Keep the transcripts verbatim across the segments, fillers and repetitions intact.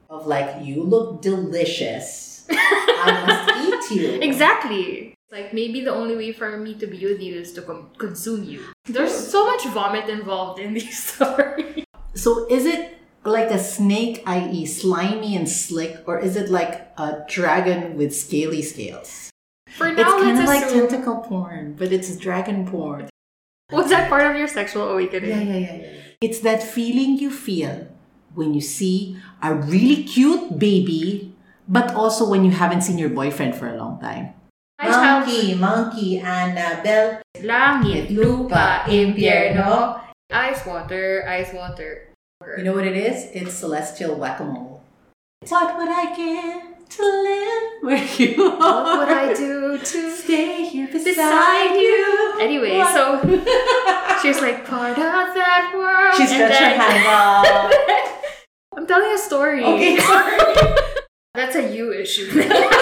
Of like, you look delicious. I must eat you. Exactly. Like, maybe the only way for me to be with you is to com- consume you. There's so much vomit involved in these stories. So is it like a snake, that is slimy and slick, or is it like a dragon with scaly scales? For now, it's kind of let's like assume... tentacle porn, but it's dragon porn. Was that part of your sexual awakening? Yeah, yeah, yeah, yeah. It's that feeling you feel when you see a really cute baby, but also when you haven't seen your boyfriend for a long time. Monkey, monkey, Annabelle. Langit, lupa, impyerno. Ice water, ice water. You know what it is? It's celestial whack-a-mole. What would I give to live where you are? What would I do to stay here beside, beside you? you? Anyway, what? So she's like part of that world. She stretched her hand out. I'm telling a story. Okay, sorry. That's a you issue.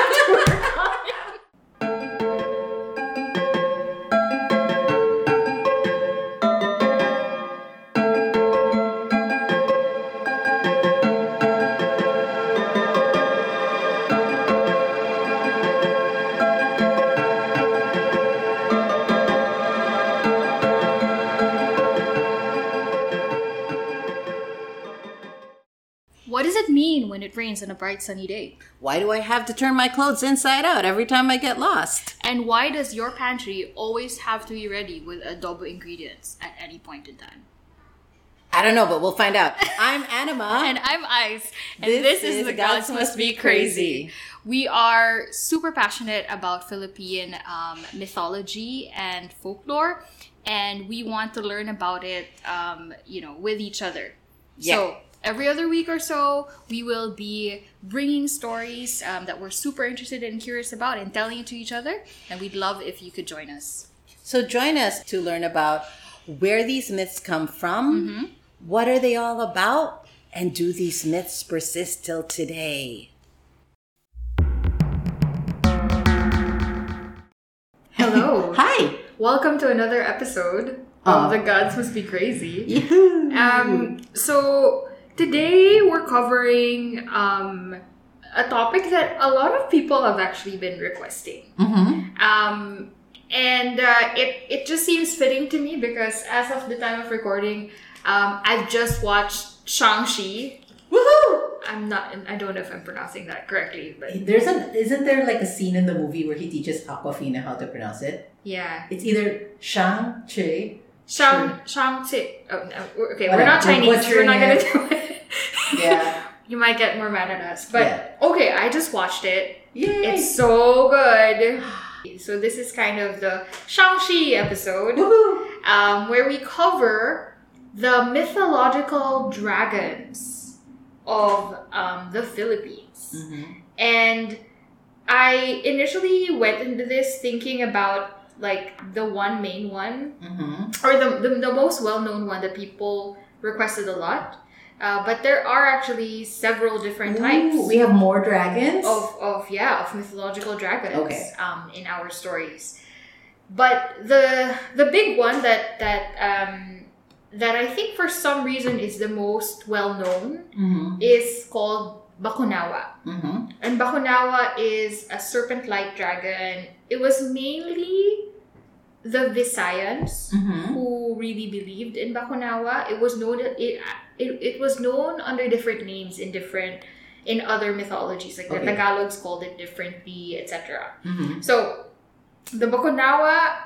What does it mean when it rains on a bright sunny day? Why do I have to turn my clothes inside out every time I get lost? And why does your pantry always have to be ready with adobo ingredients at any point in time? I don't know, but we'll find out. I'm Anima. And I'm Ice. And this, this is, is The Gods Must Be Crazy. We are super passionate about Philippine um, mythology and folklore. And we want to learn about it, um, you know, with each other. Yeah. So every other week or so, we will be bringing stories um, that we're super interested and curious about and telling it to each other. And we'd love if you could join us. So join us to learn about where these myths come from, mm-hmm. what are they all about, and do these myths persist till today? Hello. Hi. Welcome to another episode Oh. of The Gods Must Be Crazy. Yahoo. Um, so today we're covering um, a topic that a lot of people have actually been requesting. Mm-hmm. Um, and uh, it, it just seems fitting to me because as of the time of recording, um, I've just watched Shang-Chi. Woohoo! I'm not, I don't know if I'm pronouncing that correctly, but There's a, isn't there like a scene in the movie where he teaches Aquafina how to pronounce it? yeah. It's either Shang-Chi. Shang, Shang-Chi. Oh, no. Okay, Whatever. we're not We're Chinese. We're butchering not going it. to do it. Yeah. You might get more mad at us. But, Yeah. okay, I just watched it. Yay! It's so good. So this is kind of the Shang-Chi episode. Woohoo! Um, where we cover the mythological dragons of um, the Philippines. Mm-hmm. And I initially went into this thinking about like the one main one, Mm-hmm. or the, the, the most well-known one that people requested a lot. Uh, but there are actually several different types Ooh, we have more dragons? of, of yeah of mythological dragons Okay. um, in our stories. But the the big one that that um, that I think for some reason is the most well-known Mm-hmm. is called Bakunawa. Mm-hmm. And Bakunawa is a serpent-like dragon. It was mainly the Visayans Mm-hmm. who really believed in Bakunawa. It was known it, it it was known under different names in different in other mythologies. Like Okay. the Tagalogs called it differently, et cetera. Mm-hmm. So the Bakunawa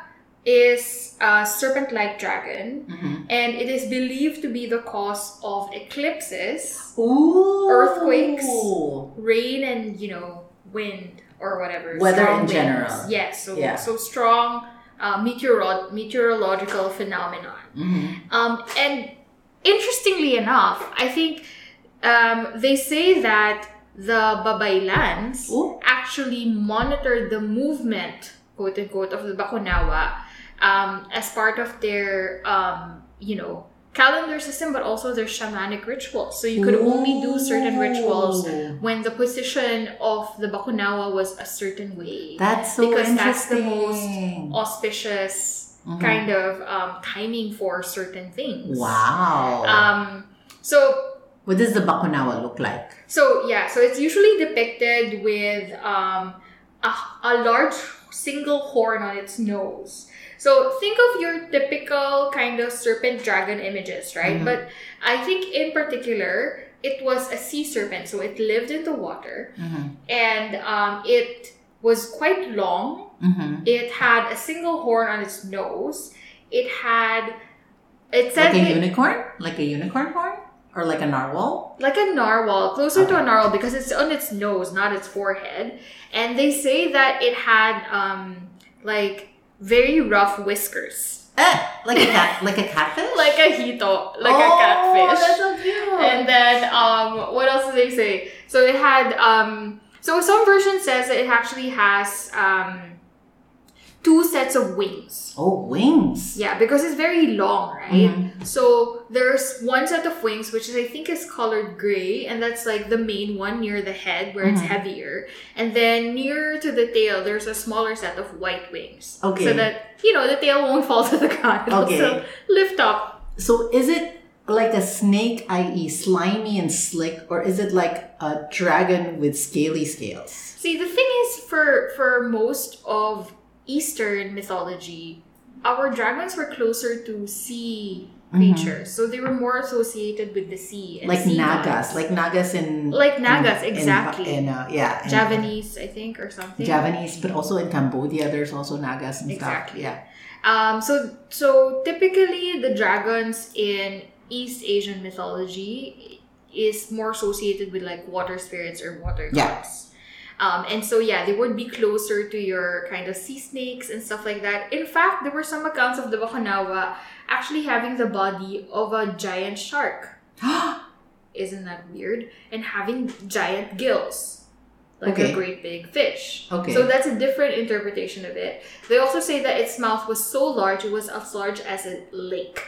is a serpent-like dragon, Mm-hmm. and it is believed to be the cause of eclipses, Ooh. earthquakes, rain, and you know wind or whatever. Weather strong in winds. general. Yes, so Yeah. so strong uh, meteoro- meteorological phenomenon. Mm-hmm. Um, and interestingly enough, I think um, they say that the Babaylans Ooh. actually monitored the movement, quote unquote, of the Bakunawa um, as part of their, um, you know, calendar system, but also their shamanic rituals. So you could only do certain rituals Ooh. when the position of the Bakunawa was a certain way. That's so because that's the interesting. most auspicious Mhm. kind of um, timing for certain things. Wow. Um, so What does the Bakunawa look like? So, yeah. So, it's usually depicted with um, a, a large single horn on its nose. So, think of your typical kind of serpent dragon images, right? Mm-hmm. But I think in particular, it was a sea serpent. So, it lived in the water. Mm-hmm. And um, it was quite long. Mm-hmm. It had a single horn on its nose. It had... It said like a it, unicorn? Like a unicorn horn? Or like a narwhal? Like a narwhal, closer okay. to a narwhal because it's on its nose, not its forehead. And they say that it had um like very rough whiskers. Eh, like a cat, like a catfish? Like a hito, like oh, a catfish. That's so cute. And then um what else do they say? So it had um so some version says that it actually has um two sets of wings. Oh, wings. Yeah, because it's very long, right? Mm-hmm. So there's one set of wings, which is I think is colored gray, and that's like the main one near the head where mm-hmm. it's heavier. And then nearer to the tail, there's a smaller set of white wings. Okay. So that, you know, the tail won't fall to the ground. It'll okay. still lift up. So is it like a snake, that is slimy and slick, or is it like a dragon with scaly scales? See, the thing is, for for most of Eastern mythology, our dragons were closer to sea creatures, mm-hmm. so they were more associated with the sea. And like sea nagas, gods. like nagas in like nagas, in, exactly. In, in uh, yeah, Javanese, I think, or something. Javanese, but also in Cambodia, there's also nagas and exactly. stuff. Yeah. Um. So so typically, the dragons in East Asian mythology is more associated with like water spirits or water gods. Yeah. Um, and so, yeah, they would be closer to your kind of sea snakes and stuff like that. In fact, there were some accounts of the Bakunawa actually having the body of a giant shark. Isn't that weird? And having giant gills, like okay. a great big fish. Okay. So that's a different interpretation of it. They also say that its mouth was so large, it was as large as a lake.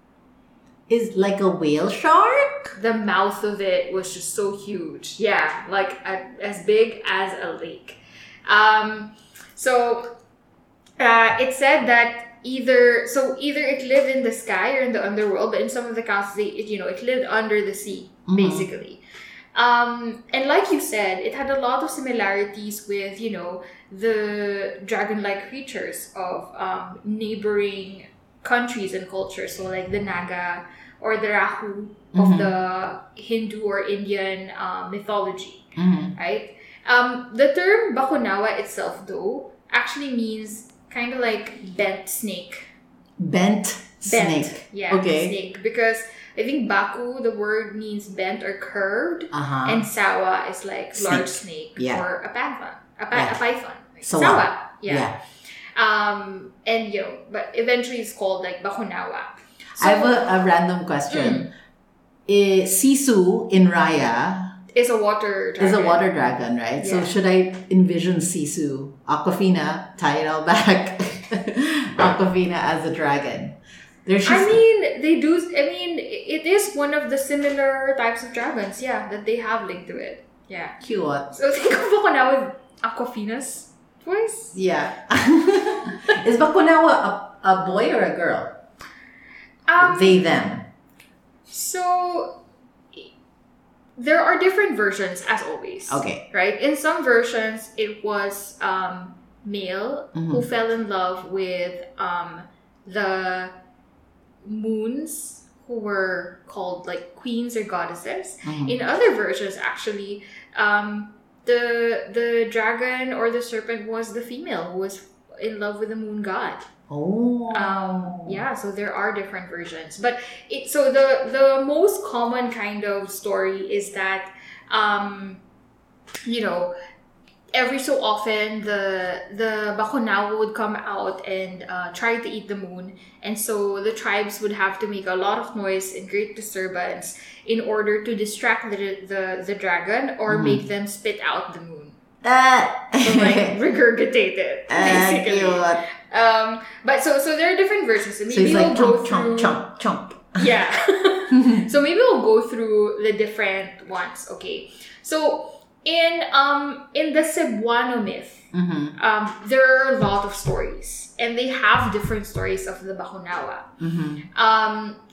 Is like a whale shark? The mouth of it was just so huge. Yeah, like a, as big as a lake. Um, so uh, it said that either so either it lived in the sky or in the underworld, but in some of the accounts, they it, you know it lived under the sea, mm-hmm. basically. Um, and like you said, it had a lot of similarities with you know the dragon-like creatures of um, neighboring countries and cultures. So like the Naga or the Rahu of mm-hmm. the Hindu or Indian uh, mythology, mm-hmm. right? Um, the term Bakunawa itself, though, actually means kind of like bent snake. Bent, bent snake. Yeah, okay. snake. Because I think Baku, the word means bent or curved, uh-huh. and Sawa is like snake. Large snake yeah. or a python. A, pa- yeah. a python. Like Sawa. Sawa. Yeah. yeah. Um, and you know, but eventually it's called like Bakunawa. So, I have a, a random question. Mm. Sisu in Raya is a water dragon. Is a water dragon, right? Yeah. So should I envision Sisu, Aquafina, tie it all back, Aquafina as a dragon? There's I mean, they do. I mean, it is one of the similar types of dragons, yeah, that they have linked to it. Yeah. Cute. So think of Bakunawa with Aquafina's voice. Yeah. Is Bakunawa a, a boy or a girl? Um, they, them. So, there are different versions, as always. Okay. Right? In some versions, it was um, male mm-hmm. who fell in love with um, the moons who were called like queens or goddesses. Mm-hmm. In other versions, actually, um, the the dragon or the serpent was the female who was in love with the moon god. Oh. Um, yeah, so there are different versions. But it so the the most common kind of story is that um, you know, every so often the the Bakunawa would come out and uh, try to eat the moon, and so the tribes would have to make a lot of noise and great disturbance in order to distract the the, the dragon or mm-hmm. make them spit out the moon. Uh. So like regurgitate it, basically. Uh, um, but so so there are different versions. So maybe so it's we'll like go chomp, through. chomp, chomp, chomp. Yeah. So maybe we'll go through the different ones. Okay. So in um in the Cebuano myth, mm-hmm. um there are a lot of stories, and they have different stories of the Bakunawa. Mm-hmm. Um,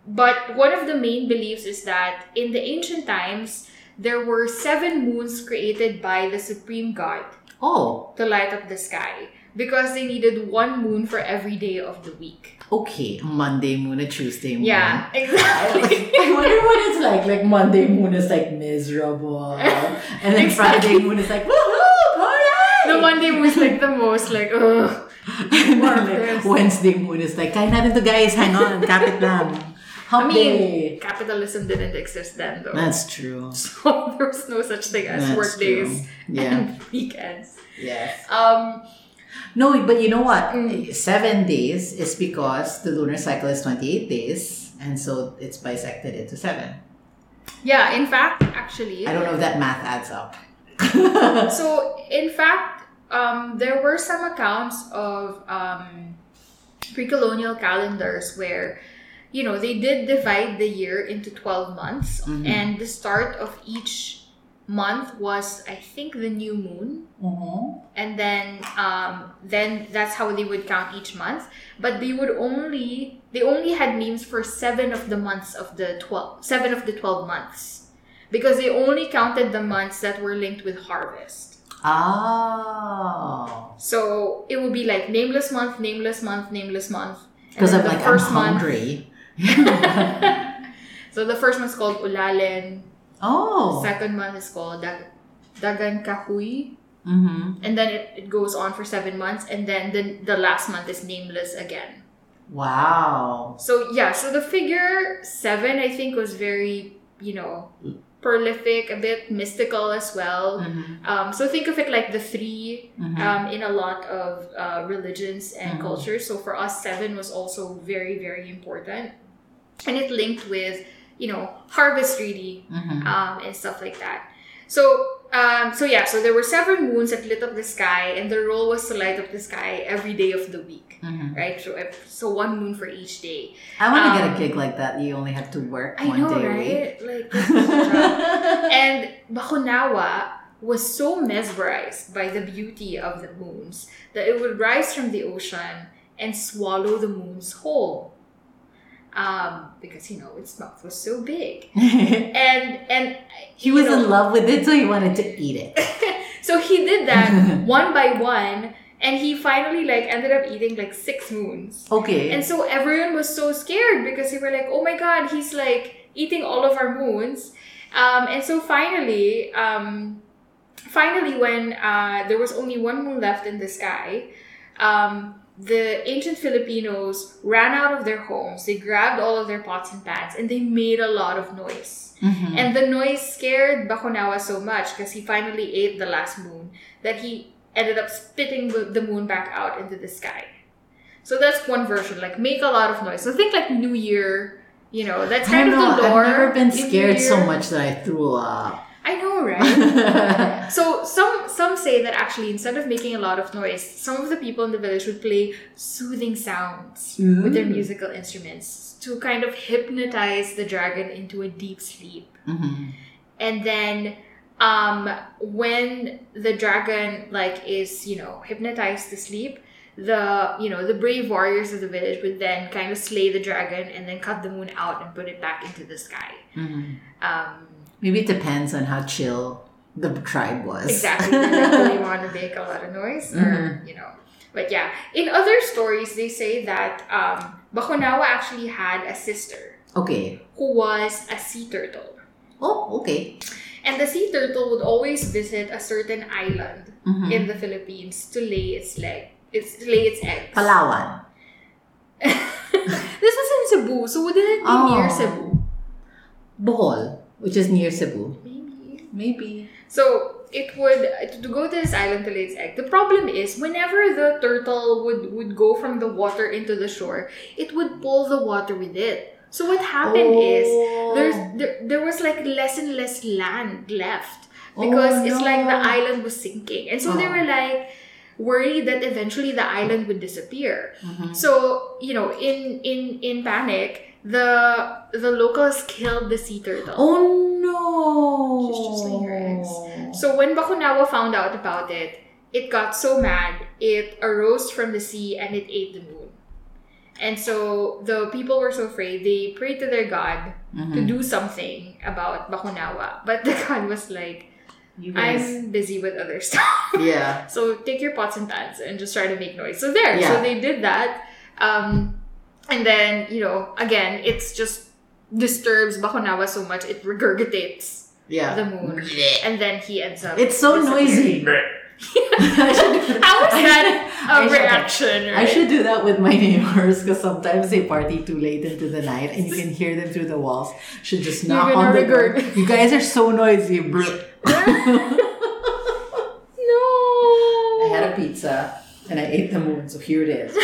but one of the main beliefs is that in the ancient times, there were seven moons created by the supreme god Oh. to light up the sky because they needed one moon for every day of the week. Okay, Monday moon, a Tuesday moon. Yeah, exactly. I wonder what it's like. Like Monday moon is like miserable, and then Exactly. Friday moon is like woohoo, party! The Monday moon is like the most like ugh. And then like, Wednesday moon is like, kaya natin to guys, hang on, kapit lang. I Hump mean, day. capitalism didn't exist then though. That's true. So there was no such thing as That's work days true. Yeah. and weekends. Yes. Um, No, but you know what? Mm. Seven days is because the lunar cycle is twenty-eight days, and so it's bisected into seven. yeah, in fact, actually, I don't know if that math adds up. so in fact, um, there were some accounts of um, pre-colonial calendars where, you know, they did divide the year into twelve months, Mhm. and the start of each month was, I think, the new moon. Mm-hmm. And then um, then that's how they would count each month, but they would only they only had names for seven of the months of the twelve seven of the twelve months, because they only counted the months that were linked with harvest. Oh. So it would be like nameless month, nameless month, nameless month, and Because then I'm the like, I'm first month. hungry. So the first month is called Ulalen. Oh. Second month is called Dag- Dagan Kahoy. Mm-hmm. And then it, it goes on for seven months. And then the, the last month is nameless again. Wow. So, yeah. So the figure seven, I think, was very, you know, prolific, a bit mystical as well. Mm-hmm. Um, so think of it like the three Mm-hmm. um, in a lot of uh, religions and Mhm. cultures. So for us, seven was also very, very important. And it linked with, you know, harvest really, Mm-hmm. um, and stuff like that. So, um, so yeah, so there were seven moons that lit up the sky, and the role was to light up the sky every day of the week, Mm-hmm. right? So, if- so one moon for each day. I want to get Um, a gig like that. You only have to work I one know, day a right? week. Like, this is a job. And Bakunawa was so mesmerized by the beauty of the moons that it would rise from the ocean and swallow the moons whole. Um, because, you know, its mouth was so big. And, and He you was know, in love with it, so he wanted to eat it. So he did that one by one, and he finally like ended up eating like six moons. Okay. And so everyone was so scared because they were like, "Oh my god, he's like eating all of our moons." Um, and so finally, um, finally, when uh, there was only one moon left in the sky, um, the ancient Filipinos ran out of their homes. They grabbed all of their pots and pans, and they made a lot of noise. Mhm. And the noise scared Bakunawa so much because he finally ate the last moon that he ended up spitting the the moon back out into the sky. So that's one version, like make a lot of noise. So think like New Year, you know, that's I kind don't of know. the lore. I've never been in New scared so Year. much that I threw up. I know, right? So some some say that actually instead of making a lot of noise, some of the people in the village would play soothing sounds with their Ooh. musical instruments to kind of hypnotize the dragon into a deep sleep. Mhm. And then um when the dragon like is, you know, hypnotized to sleep, the you know the brave warriors of the village would then kind of slay the dragon and then cut the moon out and put it back into the sky. Mhm. Um Maybe it depends on how chill the tribe was. exactly. Like, do they want to make a lot of noise, or Mhm. you know? But yeah, in other stories they say that um Bakunawa actually had a sister Okay. who was a sea turtle. Oh, okay. And the sea turtle would always visit a certain island Mhm. in the Philippines to lay its leg, its lay its eggs. Palawan. This was in Cebu, so wouldn't it be Oh. near Cebu? Bohol, which is near Cebu. Maybe. Maybe. So it would to go to this island to lay its egg. The problem is whenever the turtle would would go from the water into the shore, it would pull the water with it. So what happened is Oh. there's there, there was like less and less land left because Oh, it's like the no. island was sinking, and so they Oh. were like worried that eventually the island would disappear. Mhm. So you know, in in in panic, the the locals killed the sea turtle. Oh no! She's just laying her eggs. So when Bakunawa found out about it, it got so mad, it arose from the sea and it ate the moon. And so the people were so afraid, they prayed to their god Mm-hmm. to do something about Bakunawa. But the god was like, You guys. I'm busy with other stuff. Yeah. So take your pots and pans and just try to make noise. So there. Yeah. So they did that. Um, and then, you know, again, it's just disturbs Bakunawa so much, it regurgitates Yeah. the moon. And then he ends up... It's so noisy. I should, How is I that should- a I should- reaction? I Right? should do that with my neighbors because sometimes they party too late into the night and you can hear them through the walls. Should just knock You're gonna on the door. regurg- You guys are so noisy, bro. No! I had a pizza and I ate the moon, so here it is.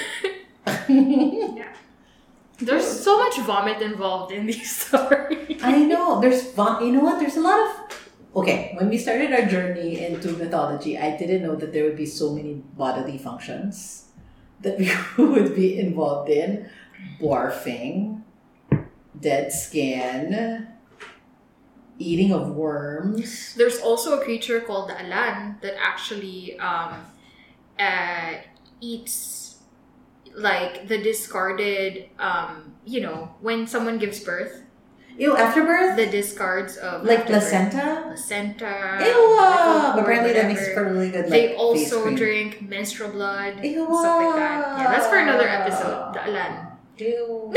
Yeah. There's so much vomit involved in these stories. I know. There's fun. You know what? There's a lot of. Okay, when we started our journey into mythology, I didn't know that there would be so many bodily functions that we would be involved in. Barfing, dead skin, eating of worms. There's also a creature called the Alan that actually um, uh, eats like the discarded, um, you know, when someone gives birth, Ew, afterbirth? the discards of Like afterbirth. placenta? placenta. Ew, like, or apparently that makes whatever. for really good like, They face also cream. drink menstrual blood, Ew. stuff like that. Yeah, that's for another episode. The Alan. Ew.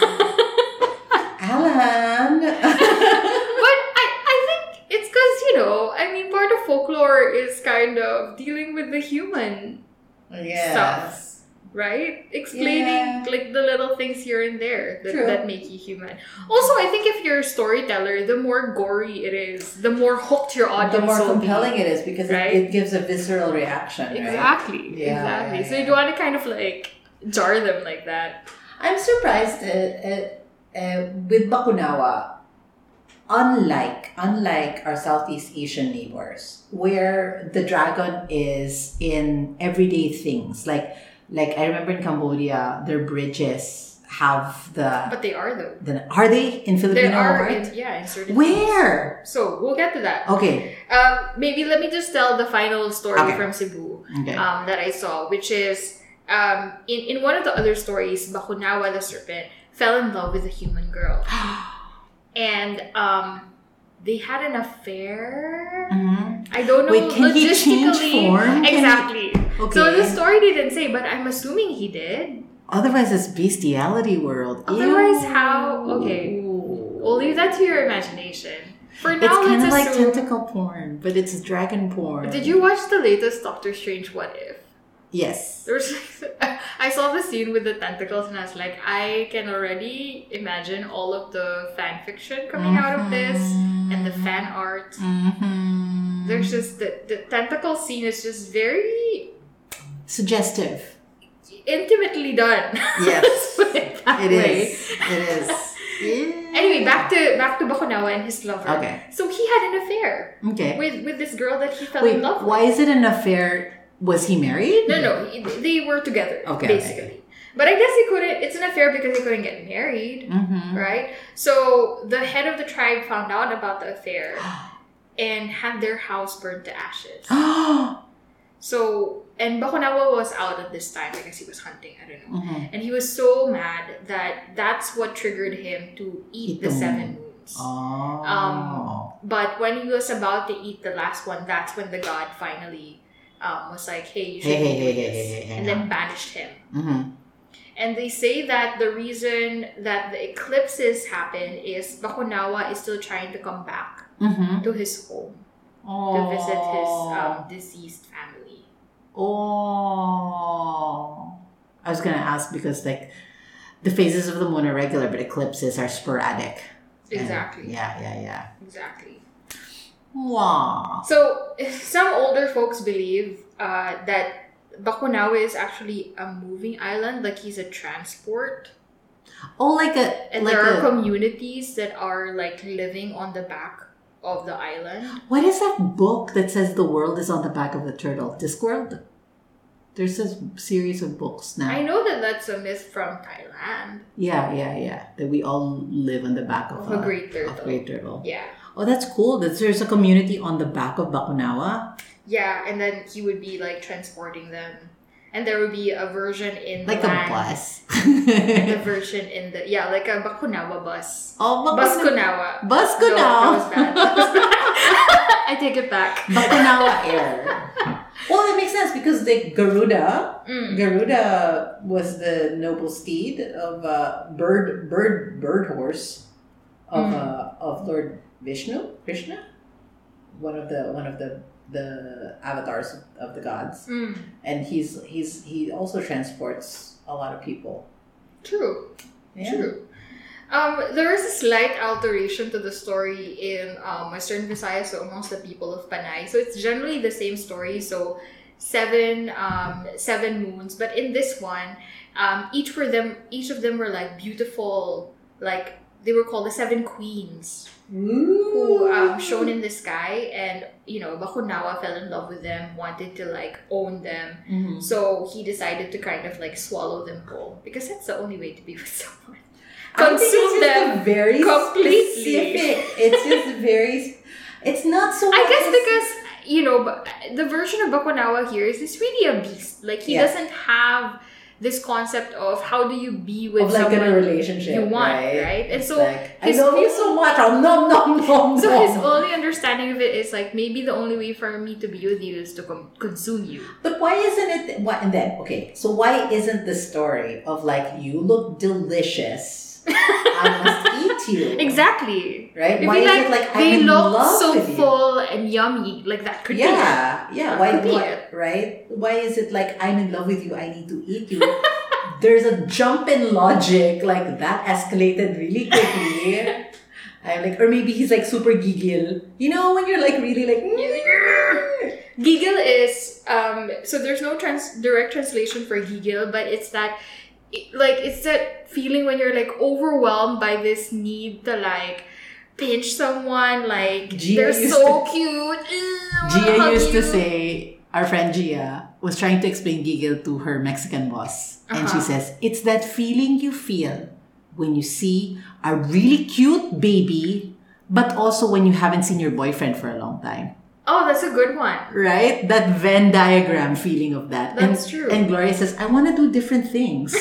Alan. But I, I think it's because, you know, I mean, part of folklore is kind of dealing with the human, Yes. right? Explaining Yeah. like the little things here and there that, True. that make you human. Also, I think if you're a storyteller, the more gory it is, the more hooked your audience The more will compelling be. it is because Right? it, it gives a visceral reaction, right? Exactly. Yeah, exactly. yeah, So yeah. you want to kind of like jar them like that. I'm surprised uh, uh, uh, with Bakunawa, unlike unlike our Southeast Asian neighbors, where the dragon is in everyday things. Like like I remember in Cambodia, their bridges have the. But they are though. the are they in Filipino? There are, right? in, yeah, in certain Where? places. So we'll get to that. Okay. Um, maybe let me just tell the final story Okay. from Cebu Okay. um, that I saw, which is um, in, in one of the other stories, Bakunawa the serpent fell in love with a human girl. And um, they had an affair. Mhm. I don't know Wait, can he change logistically. form? Can he- Exactly. Okay. So the story didn't say, but I'm assuming he did. Otherwise, it's bestiality world. Otherwise, Ew. how- okay. We'll leave that to your imagination. For It's now, kind let's of like assume. tentacle porn, but it's dragon porn. Did you watch the latest Doctor Strange What If? Yes. There was I saw the scene with the tentacles and I was like, I can already imagine all of the fan fiction coming out of this and the fan art. Mm-hmm. There's just the, the tentacle scene is just very Suggestive. intimately done. Yes. Let's put it that It way. is. It is. Yeah. Anyway, back to back to Bakunawa and his lover. Okay. So he had an affair Okay. with with this girl that he fell Wait, in love with. why is it an affair? Was he married? No, no, he- they were together, Okay, basically. But I guess he couldn't. It's an affair because he couldn't get married, Mm-hmm. right? So the head of the tribe found out about the affair and had their house burned to ashes. So, and Bakunawa was out at this time because he was hunting. I don't know. Mhm. And he was so mad that that's what triggered him to eat Eat the the seven moon. moons. Oh. Um, But when he was about to eat the last one, that's when the god finally um, was like, hey, you should Hey, hey, do hey, this. hey, hey, hey, and hey. then banished him. Mm-hmm. And they say that the reason that the eclipses happen is Bakunawa is still trying to come back Mm-hmm. to his home Oh. to visit his um, deceased family. Oh. I was gonna ask because like the phases of the moon are regular, but eclipses are sporadic. And- Exactly. yeah, yeah, yeah. Exactly. Wow. So some older folks believe uh, that Bakunawa is actually a moving island, like he's a transport. Oh, like a And like there are a, communities that are like living on the back of the island. what is that book that says the world is on the back of the turtle? Discworld? There's a series of books now. I know that that's a myth from Thailand. Yeah, yeah, yeah. That we all live on the back of, Of a great turtle. Of great turtle. Yeah. Oh, that's cool. That there's a community on the back of Bakunawa. Yeah, and then he would be like transporting them. and there would be a version in like the a land. bus. The version in the yeah, like a Bakunawa bus. Oh, Bus Bakuna- Kunawa. Bus No, Kunawa. that was bad. That was bad. I take it back. Bakunawa Air. Well, it makes sense because the Garuda, Mm. Garuda was the noble steed of uh, bird, bird, bird horse of Mm. uh, of Lord Vishnu, Krishna, one of the one of the the avatars of the gods, Mm. and he's he's he also transports a lot of people. True. Yeah. True. Um, there is a slight alteration to the story in um, Western Visayas, so amongst the people of Panay. So it's generally the same story. So seven, um, seven moons, but in this one, um, each for them, each of them were like beautiful, like they were called the seven queens, who um, shone in the sky, and you know, Bakunawa fell in love with them, wanted to like own them. Mhm. So he decided to kind of like swallow them whole because that's the only way to be with someone. I think Consume it's just them a very completely. specific. It's just very. It's not so. I much guess as- because you know but the version of Bakunawa here is is really a beast. Like he Yeah. doesn't have this concept of how do you be with of like in someone a relationship, you want, right? right? And It's so like, I his love you whole- so much. Oh, nom nom nom So nom. his only understanding of it is like maybe the only way for me to be with you is to com- consume you. But why isn't it? What and then? Okay, so why isn't the story of like you look delicious? I must eat you. Exactly. Right? If Why you is like, it like I'm they in look love so with you? full and yummy, like that could be it. Yeah, yeah. That Why? could be why it. right? Why is it like I'm in love with you? I need to eat you. There's a jump in logic, like that escalated really quickly. I'm like, or maybe he's like super giggle. You know, when you're like really like. Giggle is um so there's no trans direct translation for giggle, but it's that it- like it's that feeling when you're like overwhelmed by this need to like pinch someone, like Gia they're used so cute. Ugh, I wanna Gia hug used to you. say, our friend Gia was trying to explain giggle to her Mexican boss. And she Uh-huh. says, it's that feeling you feel when you see a really cute baby, but also when you haven't seen your boyfriend for a long time. Oh, that's a good one. Right? That Venn diagram feeling of that. That's and, true. And Gloria says, I want to do different things.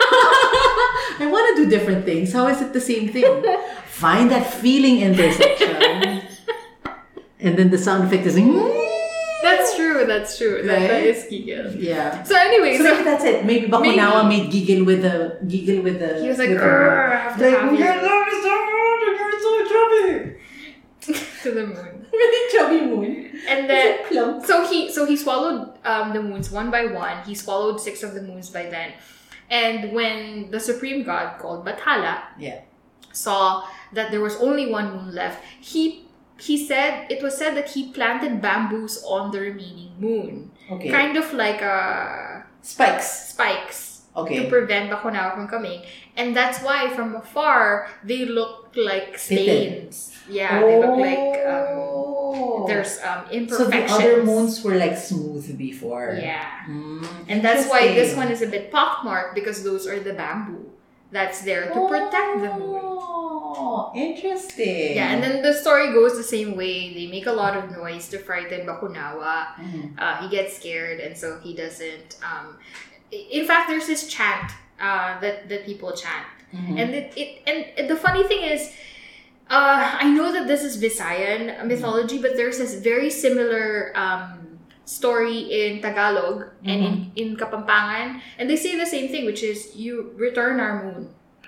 I want to do different things. How is it the same thing? Find that feeling intersection. And then the sound effect is like, That's true. That's true. That, that Right? is giggle. yeah. So anyway, So so, maybe that's it. Maybe Bakunawa made giggle with the giggle with the. he was like, with the- "Grr, I have to like, have you." I love you so much. and You're so chubby. to the moon. Really chubby moon. And then So plump. so he so he swallowed um, the moons one by one. He swallowed six of the moons by then. And when the supreme god called Bathala Yeah. saw that there was only one moon left, he he said it was said that he planted bamboos on the remaining moon, Okay. kind of like a Spikes. spikes to Okay. prevent Bakunawa from coming. And that's why from afar they look like Pitted. stains. Yeah, they look like um, Oh. there's um So the imperfections. other moons were like smooth before. Yeah. Mm, And that's why this interesting. one is a bit pockmarked because those are the bamboo that's there to protect the moon. Oh, interesting. Yeah, and then the story goes the same way. They make a lot of noise to frighten Bakunawa. Mhm. Uh, he gets scared, and so he doesn't. Um, i- in fact, there's this chant uh, that that people chant, Mhm. and it, it and the funny thing is, uh, I know that this is Visayan mythology, but there's this very similar um, story in Tagalog and in, in Kapampangan, and they say the same thing, which is you return our moon.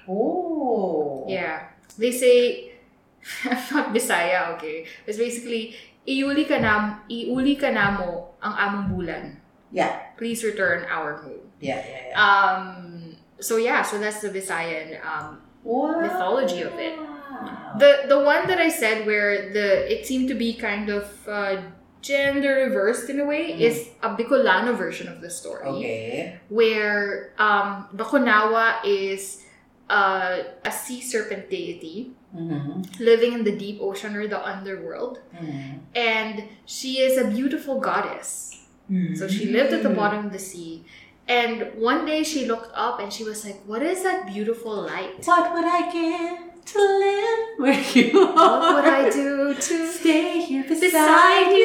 Oh. Yeah, they say I'm not Bisaya, okay. It's basically iuli ka nam iuli ka namo ang among bulan. Yeah. Please return our moon. Yeah. Yeah. yeah. Um. So yeah, so that's the Visayan um Wow. mythology of it. The the one that I said where the it seemed to be kind of uh, gender reversed in a way Mm. is a Bicolano version of the story, Okay. where um, Bakunawa is uh, a sea serpent deity Mm-hmm. living in the deep ocean or the underworld, Mm-hmm. and she is a beautiful goddess. So she lived at the bottom of the sea. And one day she looked up and she was like, "What is that beautiful light? What would I give to live where you are? What would I do to Stay here beside, beside you? you?"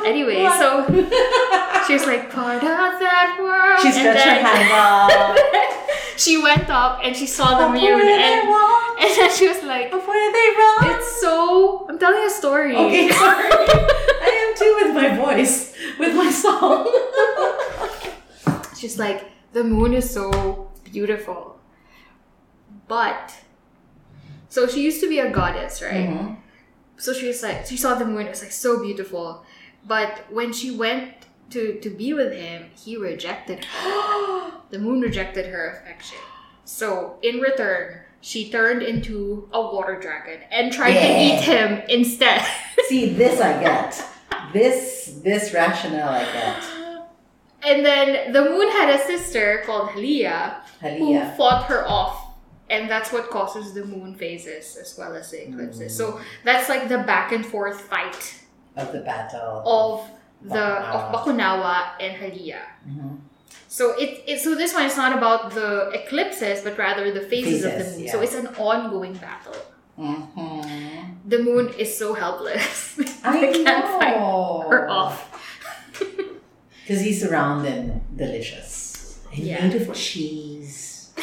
Anyway, What? so she was like, part of that world. She and stretched her then hand up. she went up and she saw the Up moon. where they And, walk, and then she was like, up where they run. it's so... I'm telling a story. Okay, sorry. I am too with my voice, with my song. She's like, the moon is so beautiful. But... So she used to be a goddess, right? Mhm. So she was like, she saw the moon, it was like so beautiful. But when she went to, to be with him, he rejected her. The moon rejected her affection. So in return, she turned into a water dragon and tried Yeah. to eat him instead. See, this I get. This this rationale I get. And then the moon had a sister called Halia, who Halia. fought her off. And that's what causes the moon phases as well as the eclipses. So that's like the back and forth fight Of the battle. of the Bakunawa. of Bakunawa and Halia. Mhm. So it, it so this one is not about the eclipses, but rather the phases, of the Phases, moon. yeah. So it's an ongoing battle. Mhm. The moon is so helpless. I They can't fight know. her off. Because he's round and delicious. And Yeah. made of cheese.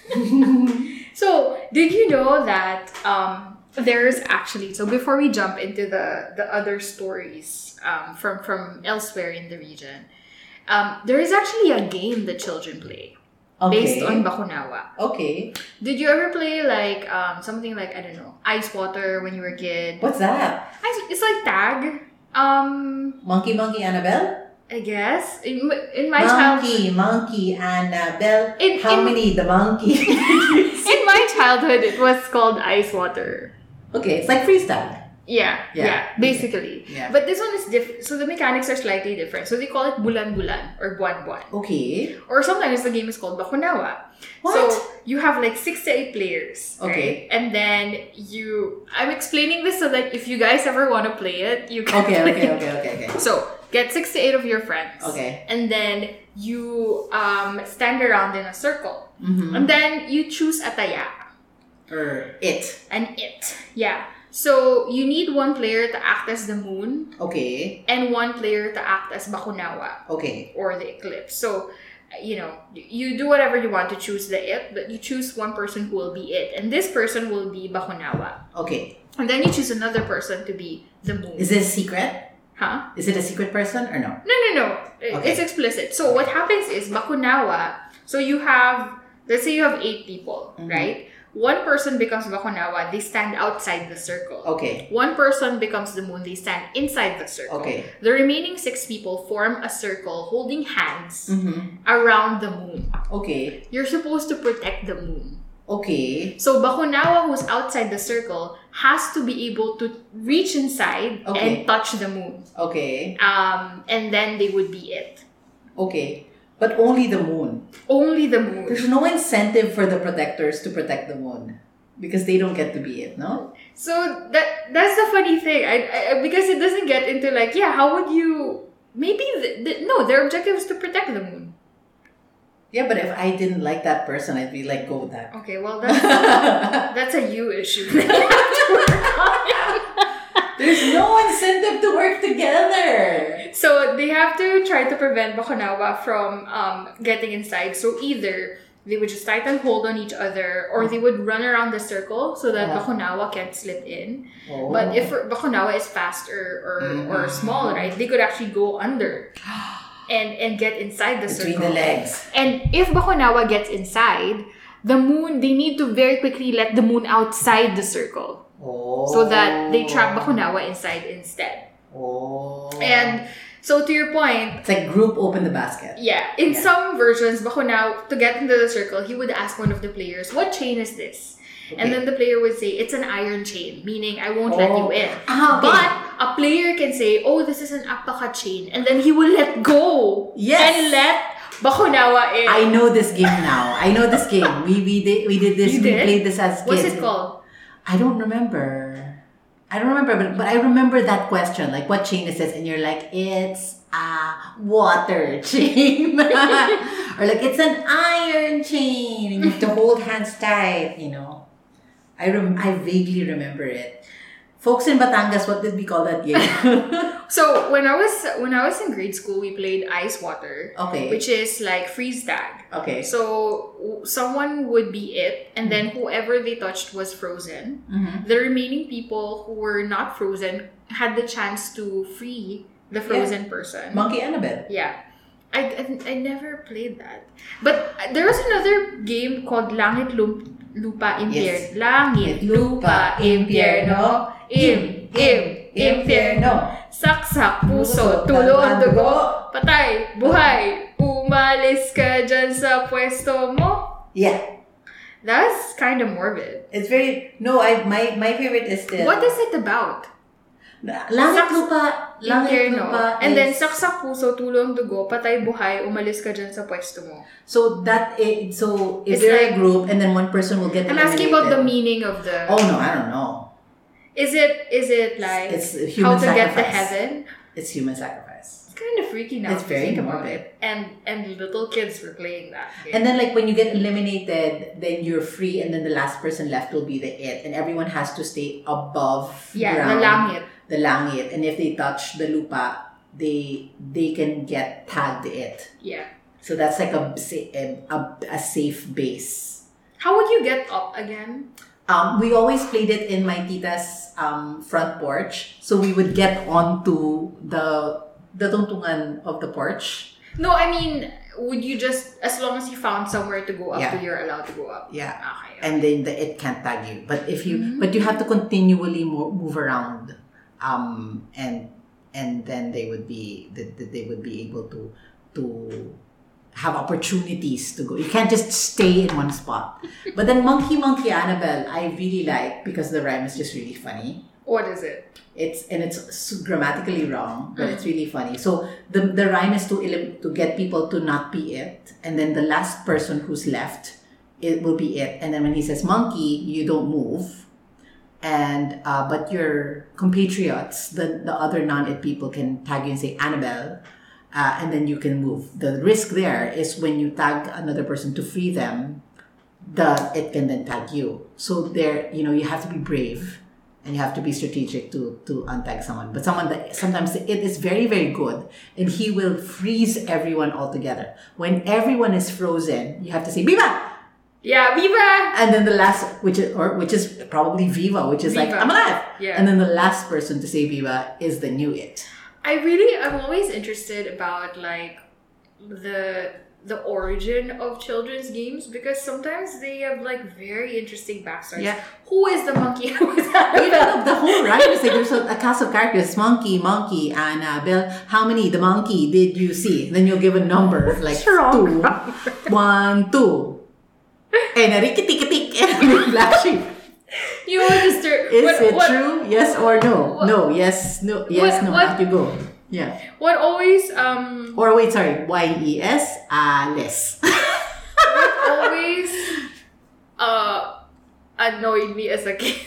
So did you know that um, there's actually so before we jump into the the other stories um, from from elsewhere in the region, um, there is actually a game that children play based Okay. on Bakunawa. Okay. Did you ever play like um, something like I don't know ice water when you were a kid? What's that? Ice, it's like tag. Um, Monkey Monkey Annabelle? I guess in, m- in my childhood, Monkey Monkey Annabelle. In- How in- many the monkey? in my childhood, it was called ice water. Okay, it's like freestyle. Yeah, yeah, Yeah. basically. Yeah. But this one is different. So the mechanics are slightly different. So they call it bulan bulan or buwan buwan. Okay. Or sometimes the game is called Bakunawa. What? So you have like six to eight players. Okay. Right? And then you. I'm explaining this so that if you guys ever want to play it, you can. Okay, play okay, it. okay, okay, okay. So get six to eight of your friends. Okay. And then you um, stand around in a circle. Mm-hmm. And then you choose a taya. Or it. An it. Yeah. So you need one player to act as the moon Okay. and one player to act as Bakunawa Okay. or the eclipse. So, you know, you do whatever you want to choose the it, but you choose one person who will be it. And this person will be Bakunawa. Okay. And then you choose another person to be the moon. Is it a secret? Huh? Is it a secret person or no? No, no, no. Okay. It's explicit. So what happens is Bakunawa, so you have, let's say you have eight people, Mhm. right? One person becomes Bakunawa, they stand outside the circle. Okay. One person becomes the moon, they stand inside the circle. Okay. The remaining six people form a circle holding hands Mm-hmm. around the moon. Okay. You're supposed to protect the moon. Okay. So Bakunawa, who's outside the circle, has to be able to reach inside Okay. and touch the moon. Okay. Um, and then they would be it. Okay. But only the moon. Only the moon. There's no incentive for the protectors to protect the moon. Because they don't get to be it, no? So that that's the funny thing. I, I because it doesn't get into like, yeah, how would you maybe the, the, no, their objective is to protect the moon. Yeah, but if I didn't like that person, I'd be like, go with that. Okay, well that's that's a you issue. that you have to work on. There's no incentive to work together. So they have to try to prevent Bakunawa from um, getting inside. So either they would just tighten hold on each other, or they would run around the circle so that Yeah. Bakunawa can't slip in. Oh. But if Bakunawa is faster or, or Mhm. small, right, they could actually go under and, and get inside the Between circle. the legs. And if Bakunawa gets inside, the moon, they need to very quickly let the moon outside the circle Oh. so that they trap Bakunawa inside instead. Oh. And so to your point, it's like group open the basket. yeah, in Yeah. some versions, Bakunawa, to get into the circle, he would ask one of the players, what chain is this? And Okay. then the player would say, it's an iron chain, meaning I won't let Oh. you in. Ah, okay. But a player can say, oh, this is an apaka chain. And then he will let go. Yes. And let Bakunawa in. I know this game now. I know this game. We we did we did this. You we did? played this as kids. What's it called? I don't remember. I don't remember, but, but I remember that question. Like, what chain is this? And you're like, it's a water chain. Or like, it's an iron chain. And you have to hold hands tight, you know. I rem- I vaguely remember it. Folks in Batangas, what did we call that game? So when I was when I was in grade school, we played ice water. Okay. Which is like freeze tag. Okay. So w- someone would be it, and then whoever they touched was frozen. Mm-hmm. The remaining people who were not frozen had the chance to free the frozen Yeah. person. Monkey Annabelle. Yeah. I, I, I never played that. But there was another game called Langit Lup- Lupa Impierno. Yes. Langit Lupa Impierno. Im, Im, Impierno. Saksak, puso, tulo ang dugo. Patay, buhay. Umalis ka dyan sa pwesto mo. Yeah. That's kind of morbid. It's very... No, I my, my favorite is still... What is it about? Langit Saks- Lupa. Langit Impierno. Lupa And then, is- saksak puso, tulo ang dugo, patay buhay, umalis ka dyan sa pwesto mo. So that is... So if It's they're like- a group and then one person will get I'm asking about the eliminated- meaning of the... Oh, no, I don't know. Is it is it like It's human how to get to sacrifice. heaven? It's human sacrifice. It's kind of freaky now. It's to very think about morbid. it. And and little kids were playing that game. And then like when you get eliminated, then you're free and then the last person left will be the it. And everyone has to stay above yeah, ground. the langit. The langit. And if they touch the lupa, they they can get tagged it. Yeah. So that's like a, sa- a, a, a safe base. How would you get up again? Um, we always played it in my tita's um, front porch. So we would get onto the the tungtungan of the porch. No, I mean, would you just, as long as you found somewhere to go up Yeah. to, you're allowed to go up? Yeah. Okay. And then the it can't tag you. But if you Mhm. but you have to continually mo- move around. Um and and then they would be they, they would be able to to have opportunities to go. You can't just stay in one spot. But then Monkey Monkey Annabelle I really like because the rhyme is just really funny. What is it? It's and it's s- grammatically wrong, but it's really funny. So the the rhyme is to elim- to get people to not be it, and then the last person who's left, it will be it. And then when he says monkey, you don't move, and uh, but your compatriots, the the other non-it people, can tag you and say Annabelle, uh, and then you can move. The risk there is when you tag another person to free them, the it can then tag you. So there, you know, you have to be brave. And you have to be strategic to to untag someone. But someone that sometimes it is very, very good. And he will freeze everyone altogether. When everyone is frozen, you have to say Viva! Yeah, Viva! And then the last which is or which is probably Viva, which is like Viva. I'm alive. Yeah. And then the last person to say Viva is the new it. I really, I'm always interested about like the the origin of children's games because sometimes they have like very interesting backstories. Yeah. Who is the monkey? Who is You Annabelle? know, the whole rhyme is like there's a, a cast of characters. Monkey, monkey, Annabelle. How many the monkey did you see? Then you'll give a number like wrong two. One, two. And a rikki-tikki-tik and a black sheep. You understand? Is what, it what, true? Yes or no? What- no, yes, no, yes, what- no. what- Out you go. Yeah. What always um Or wait, sorry. Y E S, Alice. always uh annoyed me as a kid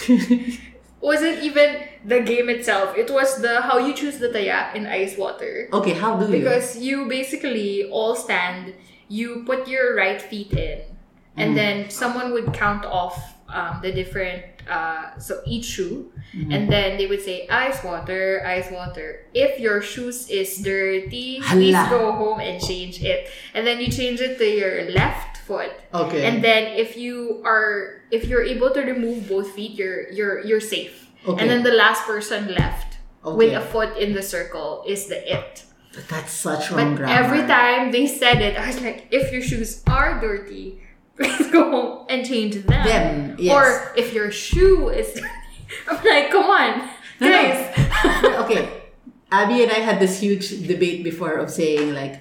wasn't even the game itself. It was the how you choose the taya in ice water. Okay, how do you? Because you basically all stand, you put your right feet in, and Mm. then someone would count off um, the different, uh, so each shoe, Mhm. and then they would say, ice water, ice water. If your shoes is dirty, please Hala. go home and change it. And then you change it to your left foot. Okay. And then if you are, if you're able to remove both feet, you're you're you're safe. Okay. And then the last person left with Okay. a foot in the circle is the it. But that's such But wrong grammar. every time they said it, I was like, if your shoes are dirty, please go home and change them. Them, yes. Or if your shoe is dirty, I'm like, come on, No, no. guys. Okay. Abby and I had this huge debate before of saying like,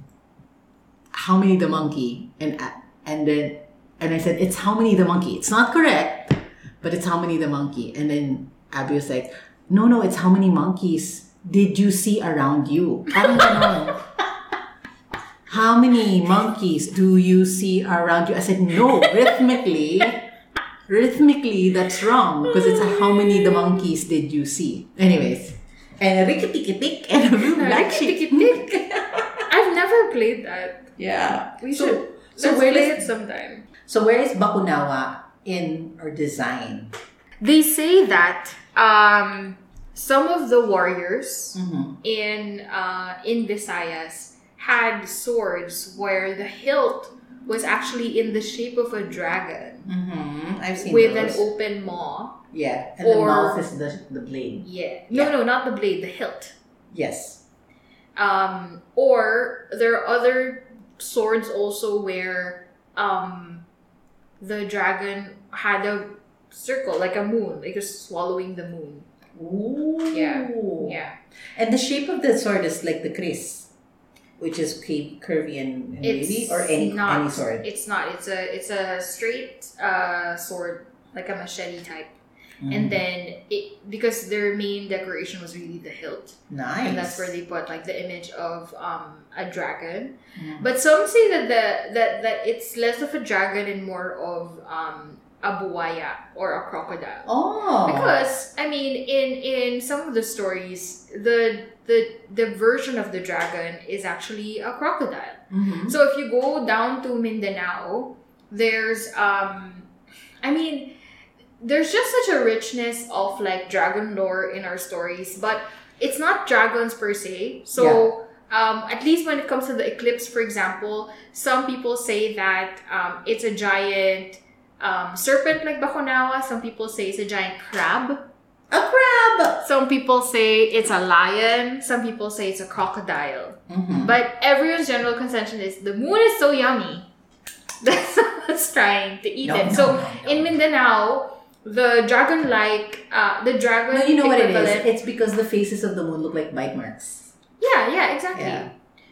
how many the monkey? And and then and I said, it's how many the monkey. It's not correct, but it's how many the monkey. And then Abby was like, no, no, it's how many monkeys did you see around you? Parang ganon. How many monkeys do you see around you? I said, no, rhythmically, rhythmically, that's wrong because it's a how many the monkeys did you see? Anyways, and a rikki-tikki-tik and a blue black sheep. I've never played that. Yeah. We So- should. so let's where play is- it sometime. So where is Bakunawa in our design? They say that um, some of the warriors Mm-hmm. in uh, in Visayas had swords where the hilt was actually in the shape of a dragon Mm-hmm. I've seen with those. an open maw. Yeah, and or- the mouth is the, the blade. Yeah. No, Yeah. no, not the blade, the hilt. Yes. Um, or there are other swords also where um, the dragon had a circle, like a moon, like it's swallowing the moon. Ooh. Yeah. Yeah. And the shape of the sword is like the kris, which is ca- curvy and, and wavy, or any not, any sword. It's not. It's a it's a straight uh, sword, like a machete type. Mm. And then it because their main decoration was really the hilt. Nice. And that's where they put like the image of um, a dragon. Mm. But some say that the that that it's less of a dragon and more of um, a buwaya or a crocodile. Oh. Because I mean, in in some of the stories, the the the version of the dragon is actually a crocodile. Mhm. So if you go down to Mindanao, there's um, I mean, there's just such a richness of like dragon lore in our stories, but it's not dragons per se. So um, at least when it comes to the eclipse, for example, some people say that um, it's a giant um, serpent like Bakunawa. Some people say it's a giant crab. A crab. Some people say it's a lion. Some people say it's a crocodile. Mhm. But everyone's general consensus is the moon is so yummy. That's what's trying to eat No, it. no, so no, no. in Mindanao, the dragon-like, uh, the dragon. No, you know what it is? equivalent- It's because the faces of the moon look like bite marks. Yeah, yeah, exactly. Yeah.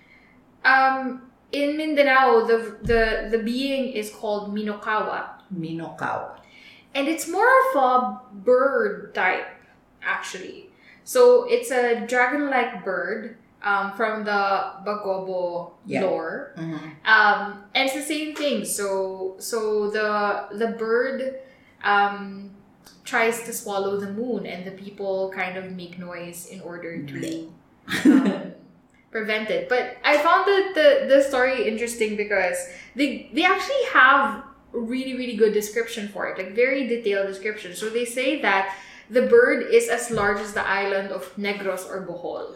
Um, in Mindanao, the the the being is called Minokawa, Minokaw. and it's more of a bird type, actually. So it's a dragon-like bird um, from the Bagobo Yeah. lore. Mhm. Um, and it's the same thing. So so the the bird um, tries to swallow the moon, and the people kind of make noise in order to um, prevent it. But I found the, the the story interesting because they they actually have really really good description for it, like very detailed description. So they say that the bird is as large as the island of Negros or Bohol.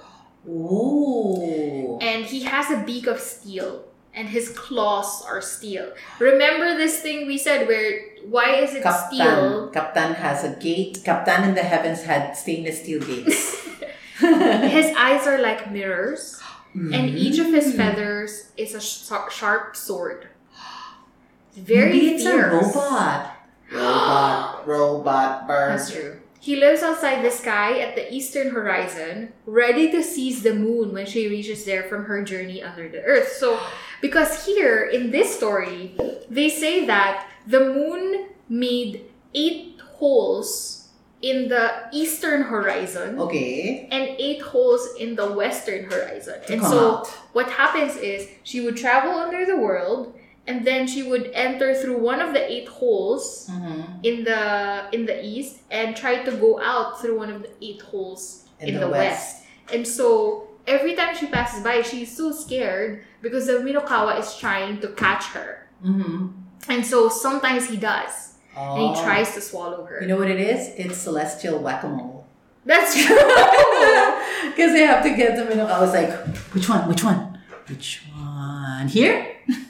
Ooh. And he has a beak of steel, and his claws are steel. Remember this thing we said where why is it steel? Captain. Captain has a gate. Captain in the heavens had stainless steel gates. His eyes are like mirrors, and each of his Mm. feathers is a sh- sharp sword. Very Maybe it's fierce. a robot. Robot. Robot bird. That's true. He lives outside the sky at the eastern horizon, ready to seize the moon when she reaches there from her journey under the earth. So, because here in this story, they say that the moon made eight holes in the eastern horizon Okay. and eight holes in the western horizon. To And come so, out. what happens is she would travel under the world, and then she would enter through one of the eight holes Mhm. in the in the east and try to go out through one of the eight holes in, In the, the west. And so every time she passes by, she's so scared because the Minokawa is trying to catch her. Mhm. And so sometimes he does. And he Oh. tries to swallow her. You know what it is? It's celestial whack-a-mole. That's true. Because they have to get them in. I was like, which one? Which one? Which one? Here?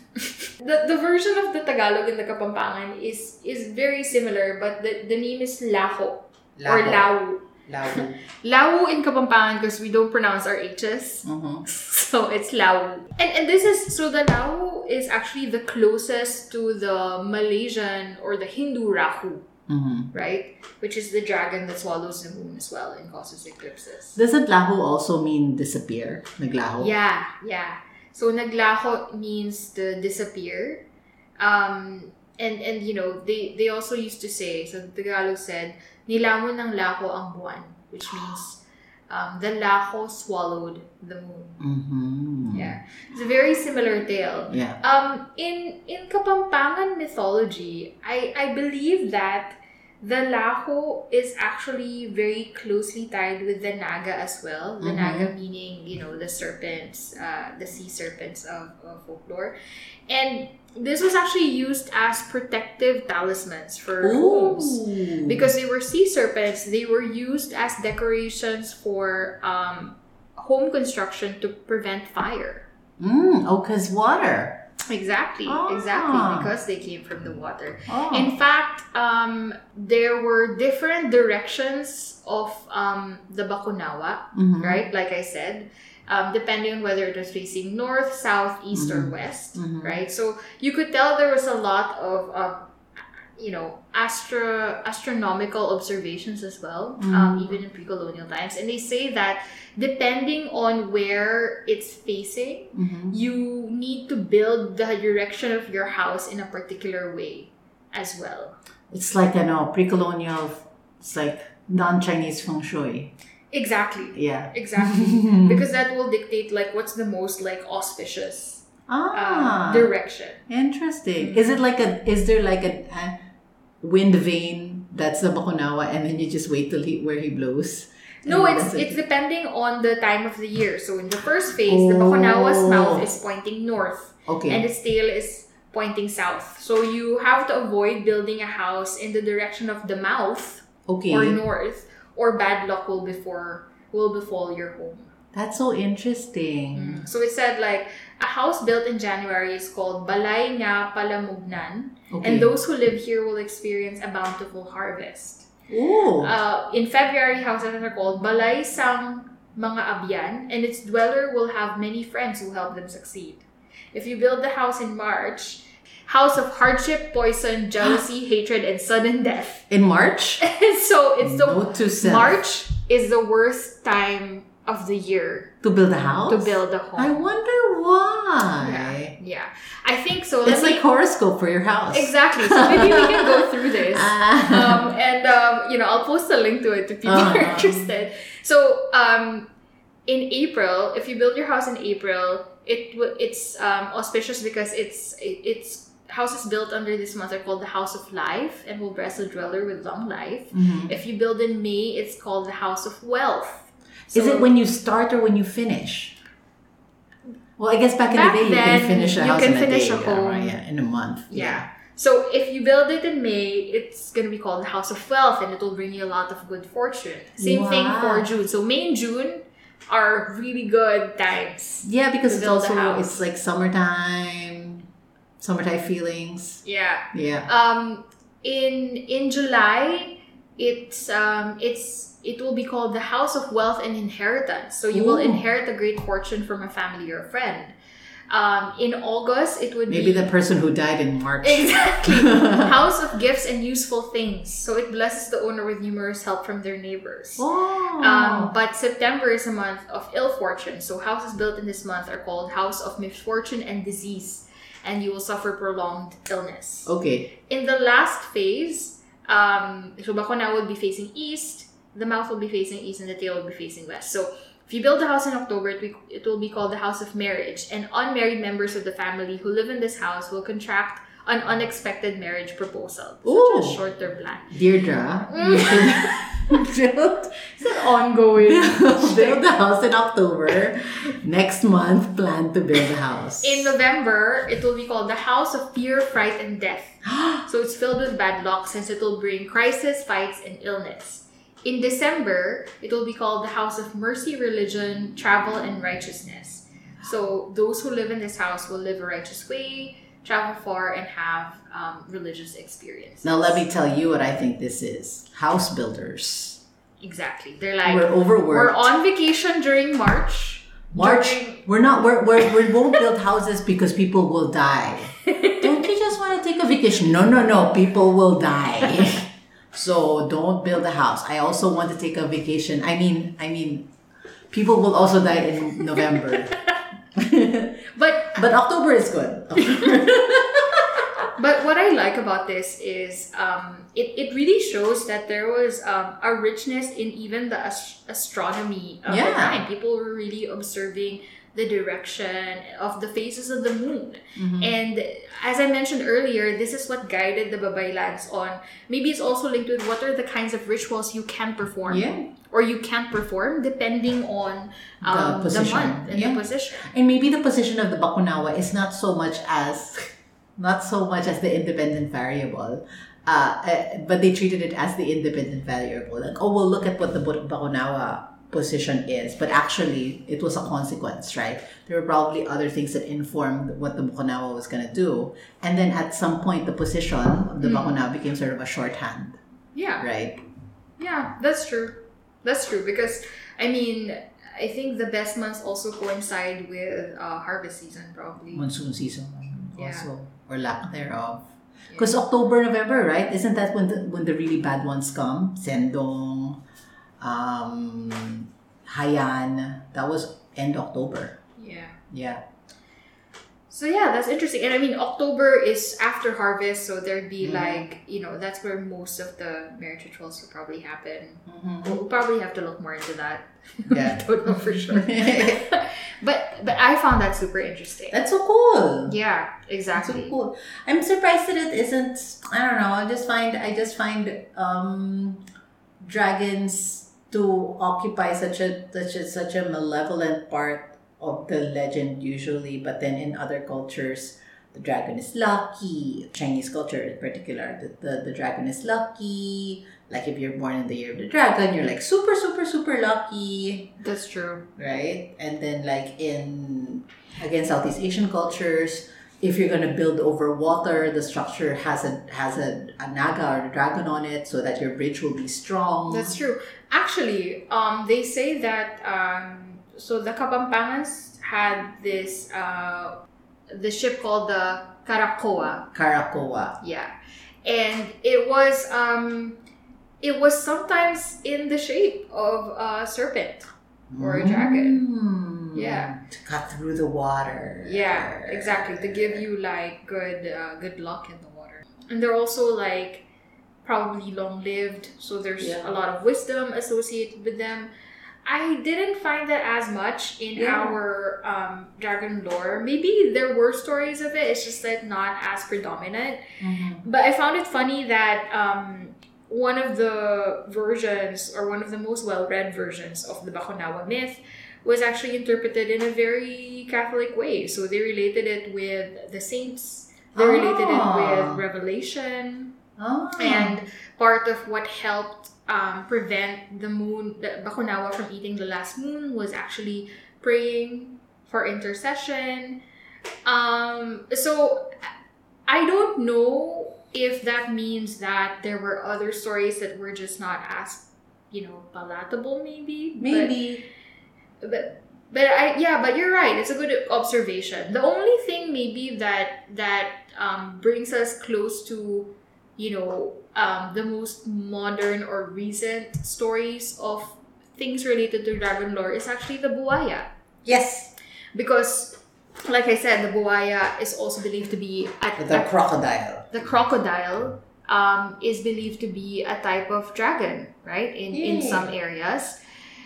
the the version of the Tagalog in the Kapampangan is is very similar, but the, the name is Laho or Lau. Lao. Lau in Kapampangan because we don't pronounce our H's. Mhm. So it's Lau. And and this is so the Lau is actually the closest to the Malaysian or the Hindu Rahu, Mhm. right? Which is the dragon that swallows the moon as well and causes eclipses. Doesn't laho also mean disappear? Naglaho? Yeah, yeah. So naglaho means to disappear. Um and and you know, they they also used to say, so Tagalog said, nilamon ng laho ang buwan, which means um, the laho swallowed the moon. Mm-hmm. Yeah. It's a very similar tale. Yeah. Um in in Kapampangan mythology, I I believe that the laho is actually very closely tied with the naga as well. The Mhm. naga meaning, you know, the serpents, uh, the sea serpents of, of folklore. And this was actually used as protective talismans for Ooh. homes. Because they were sea serpents, they were used as decorations for um, home construction to prevent fire. Mm, oh, because water. Exactly, Ah. exactly, because they came from the water. Oh. In fact, um, there were different directions of um, the Bakunawa, Mhm. right? Like I said, um, depending on whether it was facing north, south, east, Mhm. or west, Mhm. right? So you could tell there was a lot of, um, you know, astro astronomical observations as well, um, Mhm. even in pre-colonial times. And they say that depending on where it's facing, Mhm. you need to build the direction of your house in a particular way as well. It's like, you know, pre-colonial, it's like non-Chinese feng shui. Exactly. Yeah. Exactly. Because that will dictate like what's the most like auspicious Ah. um, direction. Interesting. Mm. Is it like a, is there like a, a wind vane that's the Bakunawa and then you just wait till he, where he blows? No, And it's that's it? it's depending on the time of the year. So in the first phase, the Oh. Bakunawa's mouth is pointing north Okay. and its tail is pointing south. So you have to avoid building a house in the direction of the mouth okay. or north, or bad luck will before will befall your home. That's so interesting. So it said like a house built in January is called Balay nga Palamugnan, Okay. and those who live here will experience a bountiful harvest. Ooh. Uh, in February, houses are called Balay sang Mga Abyan, and its dweller will have many friends who help them succeed. If you build the house in March, house of hardship, poison, jealousy, hatred, and sudden death. In March? So it's the Note to self. March is the worst time of the year To build a house? to build a home. I wonder why. Yeah, yeah. I think so. It's Let me- like horoscope for your house. exactly. So maybe we can go through this. Ah. Um, and um, you know, I'll post a link to it if people are Uh-huh. interested. So um, in April, if you build your house in April, it w- it's um, auspicious because it's it, it's houses built under this month are called the House of Life and will bless the dweller with long life. Mhm. If you build in May, it's called the House of Wealth. Is So- it when you start or when you finish? Well, I guess back in Back the day, you then, can finish a you house can in finish a a day. home. Yeah, right, yeah, in a month. Yeah. So if you build it in May, it's going to be called the House of Wealth and it will bring you a lot of good fortune. Same thing Wow. for June. So May and June are really good times. Yeah, because To it's build a also house. it's like summertime, summertime feelings. Yeah. Yeah. Um in in July, it's um it's it will be called the House of Wealth and Inheritance. So you will Ooh. inherit a great fortune from a family or a friend. Um in August, it would Maybe be the person who died in March. Exactly. House of gifts and useful things. So it blesses the owner with numerous help from their neighbors. Oh. Um, but September is a month of ill fortune. So houses built in this month are called House of Misfortune and Disease. And you will suffer prolonged illness. Okay. In the last phase, um, so Bakuna will be facing east, the mouth will be facing east, and the tail will be facing west. So if you build a house in October, it, be, it will be called the House of Marriage. And unmarried members of the family who live in this house will contract an unexpected marriage proposal. Such Ooh. a short-term plan. Deirdre, Mm. you should build, It's an ongoing. build the house in October. Next month, plan to build a house. In November, it will be called the House of Fear, Fright, and Death. So it's filled with bad luck since it will bring crisis, fights, and illness. In December, it will be called the House of Mercy, Religion, Travel, and Righteousness. So those who live in this house will live a righteous way, travel far, and have um, religious experiences. Now, let me tell you what I think this is. House builders. Exactly. They're like, We're overworked. we're on vacation during March. March, During- we're not, we're, we're, we won't build houses because people will die. Don't you just want to take a vacation? No, no, no. People will die. So don't build a house. I also want to take a vacation. I mean, I mean, people will also die in November. But But October is good. But what I like about this is um, it, it really shows that there was um, a richness in even the ast- astronomy of the Yeah. time. People were really observing the direction of the phases of the moon. Mhm. And as I mentioned earlier, this is what guided the Babaylans on. Maybe it's also linked with what are the kinds of rituals you can perform Yeah. or you can't perform depending on um, the, position. month and Yeah. the position. And maybe the position of the Bakunawa is not so much as not so much as the independent variable. Uh, uh, but they treated it as the independent variable. Like, oh, well, look at what the Bakunawa position is. But actually, it was a consequence, right? There were probably other things that informed what the Bakunawa was going to do. And then at some point, the position of the mm. Bakunawa became sort of a shorthand. Yeah. Right? Yeah, that's true. That's true. Because, I mean, I think the best months also coincide with uh, harvest season, probably. Monsoon season yeah. also. Or lack thereof. Because yeah. October, November, right? Isn't that when the, when the really bad ones come? Sendong, um, Haiyan. That was end October. Yeah. Yeah. So yeah, that's interesting. And I mean, October is after harvest, so there'd be mm-hmm. like, you know, that's where most of the marriage rituals will probably happen. Mm-hmm. We'll probably have to look more into that. Yeah. I don't know for sure. but but I found that super interesting. That's so cool. Yeah, exactly. That's so cool. I'm surprised that it isn't, I don't know, I just find I just find um dragons to occupy such a such a such a malevolent part of the legend usually, but then in other cultures the dragon is lucky. Chinese culture in particular, the, the, the dragon is lucky. Like if you're born in the year of the dragon, you're like super super super lucky. That's true. Right? And then like in again Southeast Asian cultures, if you're gonna build over water, the structure has a has a, a naga or a dragon on it so that your bridge will be strong. That's true. Actually, um they say that um so the Kapampangans had this uh, the ship called the Karakoa. Karakoa. Yeah, and it was um, it was sometimes in the shape of a serpent or a dragon. Mm. Yeah, to cut through the water. Yeah, exactly. To give you like good uh, good luck in the water, and they're also like probably long lived. So there's yeah. a lot of wisdom associated with them. I didn't find that as much in yeah. our um, dragon lore. Maybe there were stories of it. It's just that not as predominant. Mm-hmm. But I found it funny that um, one of the versions, or one of the most well-read versions of the Bakunawa myth, was actually interpreted in a very Catholic way. So they related it with the saints. They oh. related it with Revelation. Oh. And part of what helped Um, prevent the moon, the Bakunawa from eating the last moon was actually praying for intercession. Um, so I don't know if that means that there were other stories that were just not as, you know, palatable maybe. Maybe. But, but, but I, yeah, but you're right. It's a good observation. The only thing maybe that, that um, brings us close to, you know, Um, the most modern or recent stories of things related to dragon lore is actually the buaya. Yes. Because, like I said, the buaya is also believed to be... A, the a, crocodile. The crocodile um, is believed to be a type of dragon, right? In, in some areas.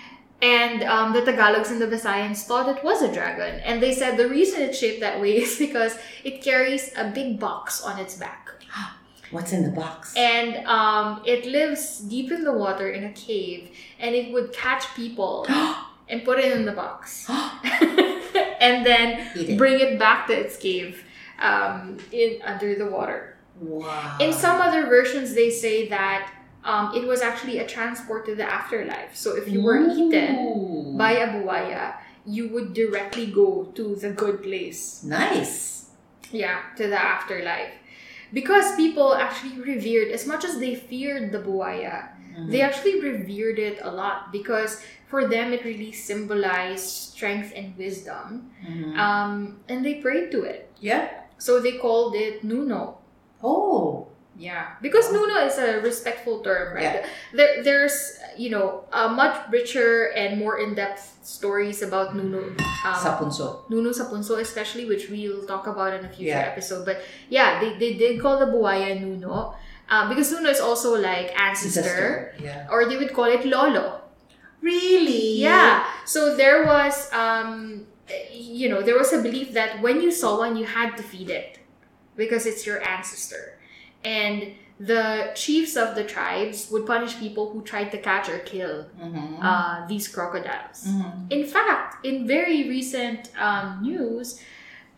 And um, the Tagalogs and the Visayans thought it was a dragon. And they said the reason it's shaped that way is because it carries a big box on its back. What's in the box? And um, it lives deep in the water in a cave, and it would catch people and put it in the box, and then it. bring it back to its cave um, in under the water. Wow! In some other versions, they say that um, it was actually a transport to the afterlife. So if you were Ooh. eaten by a buaya, you would directly go to the good place. Nice. Yeah, to the afterlife. Because people actually revered, as much as they feared the buaya, mm-hmm. they actually revered it a lot because for them it really symbolized strength and wisdom. Mm-hmm. Um, and they prayed to it. Yeah. So they called it Nuno. Oh. Yeah. Because oh. Nuno is a respectful term, right? Yeah. There, there's, you know, a much richer and more in-depth stories about Nuno. Um, Sapunso. Nuno Sapunso especially, which we'll talk about in a future yeah. episode. But yeah, they, they did call the buaya Nuno. Um, because Nuno is also like ancestor. Yeah. Or they would call it Lolo. Really? Yeah. So there was, um, you know, there was a belief that when you saw one, you had to feed it. Because it's your ancestor. And the chiefs of the tribes would punish people who tried to catch or kill mm-hmm. uh, these crocodiles. Mm-hmm. In fact, in very recent um, news,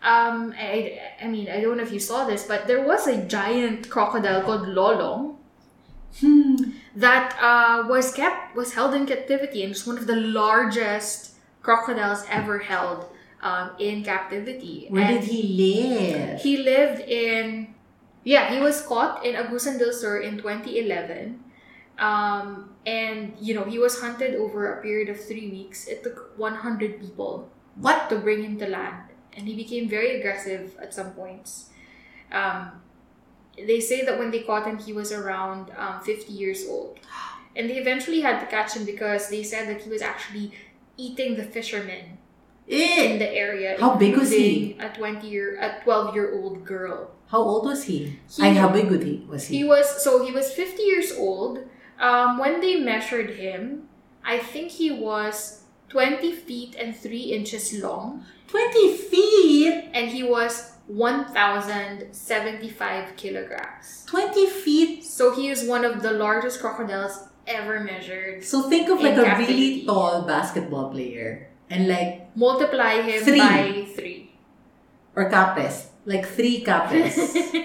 Um, I, I mean, I don't know if you saw this, but there was a giant crocodile called Lolong Hmm. that uh, was kept was held in captivity, and it's one of the largest crocodiles ever held um, in captivity. Where And did he live? He lived in, yeah, he was caught in Agusan del Sur in twenty eleven. Um, and, you know, he was hunted over a period of three weeks. It took one hundred people What? to bring him to land. And he became very aggressive at some points. Um, they say that when they caught him, he was around um, fifty years old. And they eventually had to catch him because they said that he was actually eating the fishermen in Eh. the area. How big was he? including A twenty year, a twelve year old girl. How old was he? He- And how big was he? Was he? He was so he was fifty years old. Um, when they measured him, I think he was twenty feet and three inches long, Twenty feet. and he was one thousand seventy-five kilograms. Twenty feet. So he is one of the largest crocodiles ever measured. So think of like In a captivity. really tall basketball player, and like Multiply him Three. by three. or capes, like three capes.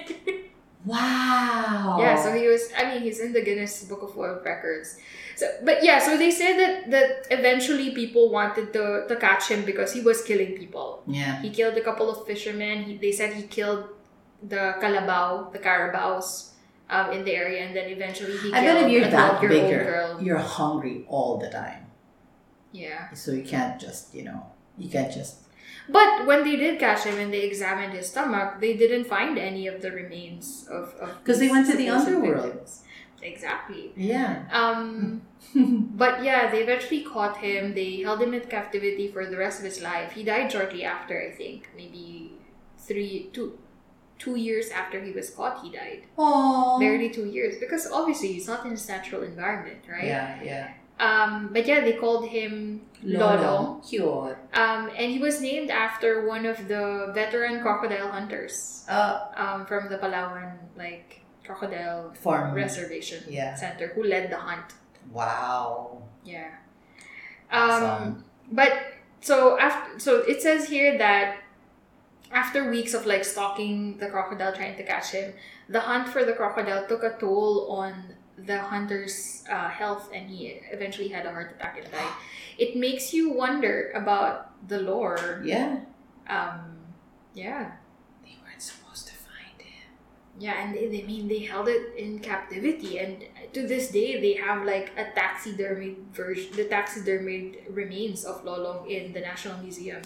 Wow. Yeah, so he was, I mean, he's in the Guinness Book of World Records. So, but yeah, so they said that, that eventually people wanted to, to catch him because he was killing people. Yeah. He killed a couple of fishermen. He, they said he killed the Calabao, the Carabaos um, in the area, and then eventually he I killed bet if you're a that big, twelve-year-old you're, girl. you're hungry all the time. Yeah. So you can't just, you know, you can't just. But when they did catch him and they examined his stomach, they didn't find any of the remains of... Because they went to the supposed underworld. victims. Exactly. Yeah. Um, but yeah, they eventually caught him. They held him in captivity for the rest of his life. He died shortly after, I think. Maybe three, two, two years after he was caught, he died. Aww. Barely two years. Because obviously, he's not in his natural environment, right? Yeah, yeah. Um, but yeah, they called him Lolo. Lolo. Cute. Um, and he was named after one of the veteran crocodile hunters Uh, um, from the Palawan, like, crocodile farm. reservation Yeah. center who led the hunt. Wow. Yeah. Awesome. Um, but so after, so it says here that after weeks of like stalking the crocodile, trying to catch him, the hunt for the crocodile took a toll on the hunter's uh, health, and he eventually had a heart attack and died. It makes you wonder about the lore. Yeah. Um, yeah. They weren't supposed to find him. Yeah, and they, they mean they held it in captivity, and to this day they have like a taxidermied version, the taxidermied remains of Lolong in the National Museum.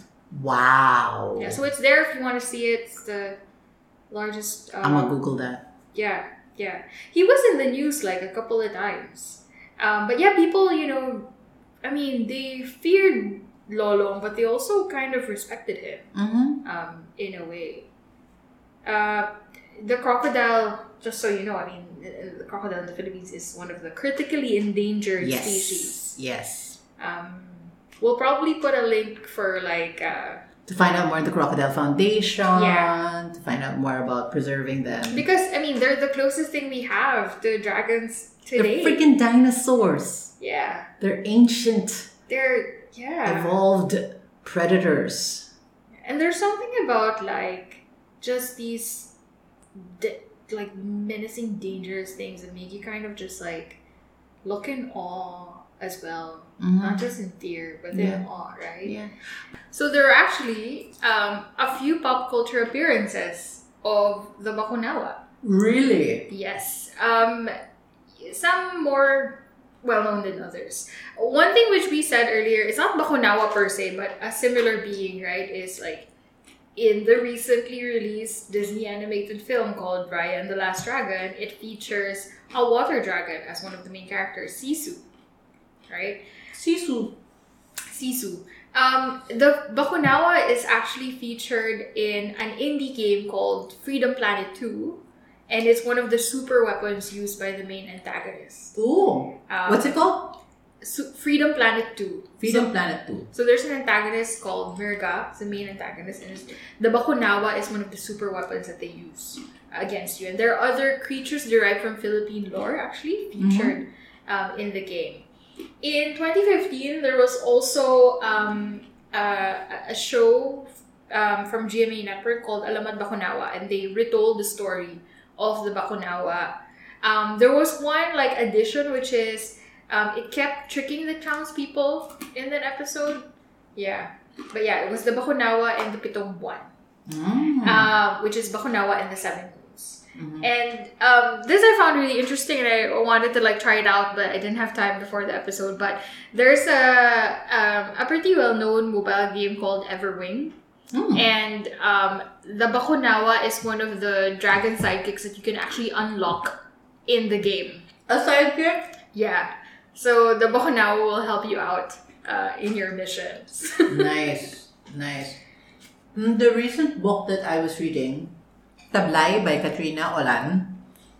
Wow. Yeah, so it's there if you want to see it. It's the largest. Um, I'm gonna Google that. Yeah, yeah. He was in the news like a couple of times. Um, but yeah, people, you know, I mean, they feared Lolong, but they also kind of respected him. Mm-hmm. Um, in a way. Uh, the crocodile, just so you know, I mean, the, the crocodile in the Philippines is one of the critically endangered Yes. species. Yes. Um, we'll probably put a link for like, uh, To find out more, the Crocodile Foundation. Yeah. To find out more about preserving them. because I mean, they're the closest thing we have to dragons They're today. freaking dinosaurs. Yeah, They're ancient, they're yeah, evolved predators. and there's something about like just these di- like menacing, dangerous things that make you kind of just like look in awe as well. Mhm. Not just in fear, but in Yeah. awe, right? Yeah. So there are actually um, a few pop culture appearances of the Bakunawa. Really? Yes. Um, some more well-known than others. One thing which we said earlier, it's not Bakunawa per se, but a similar being, right, is like in the recently released Disney animated film called Raya and the Last Dragon, it features a water dragon as one of the main characters, Sisu. Right? Sisu. Sisu. Um, the Bakunawa is actually featured in an indie game called Freedom Planet two, and it's one of the super weapons used by the main antagonist. Ooh. Um, What's it called? Su- Freedom Planet two. Freedom So, Planet two. so there's an antagonist called Mirga, it's the main antagonist, and it's- the Bakunawa is one of the super weapons that they use against you. And there are other creatures derived from Philippine lore actually featured um, in the game. In twenty fifteen, there was also um, uh, a show um, from G M A Network called Alamat Bakunawa, and they retold the story of the Bakunawa. Um, there was one like addition, which is um, it kept tricking the townspeople in that episode. Yeah, but yeah, it was the Bakunawa and the Pitong Buwan, Mm. uh, which is Bakunawa and the Seven Moons. Mhm. And um, this I found really interesting, and I wanted to like try it out, but I didn't have time before the episode. But there's a um, a pretty well known mobile game called Everwing. Mm. And um, the Bakunawa is one of the dragon sidekicks that you can actually unlock in the game. A sidekick? Yeah. So the Bakunawa will help you out uh, in your missions. Nice, nice. Mm, The recent book that I was reading, Tablay by Katrina Olan,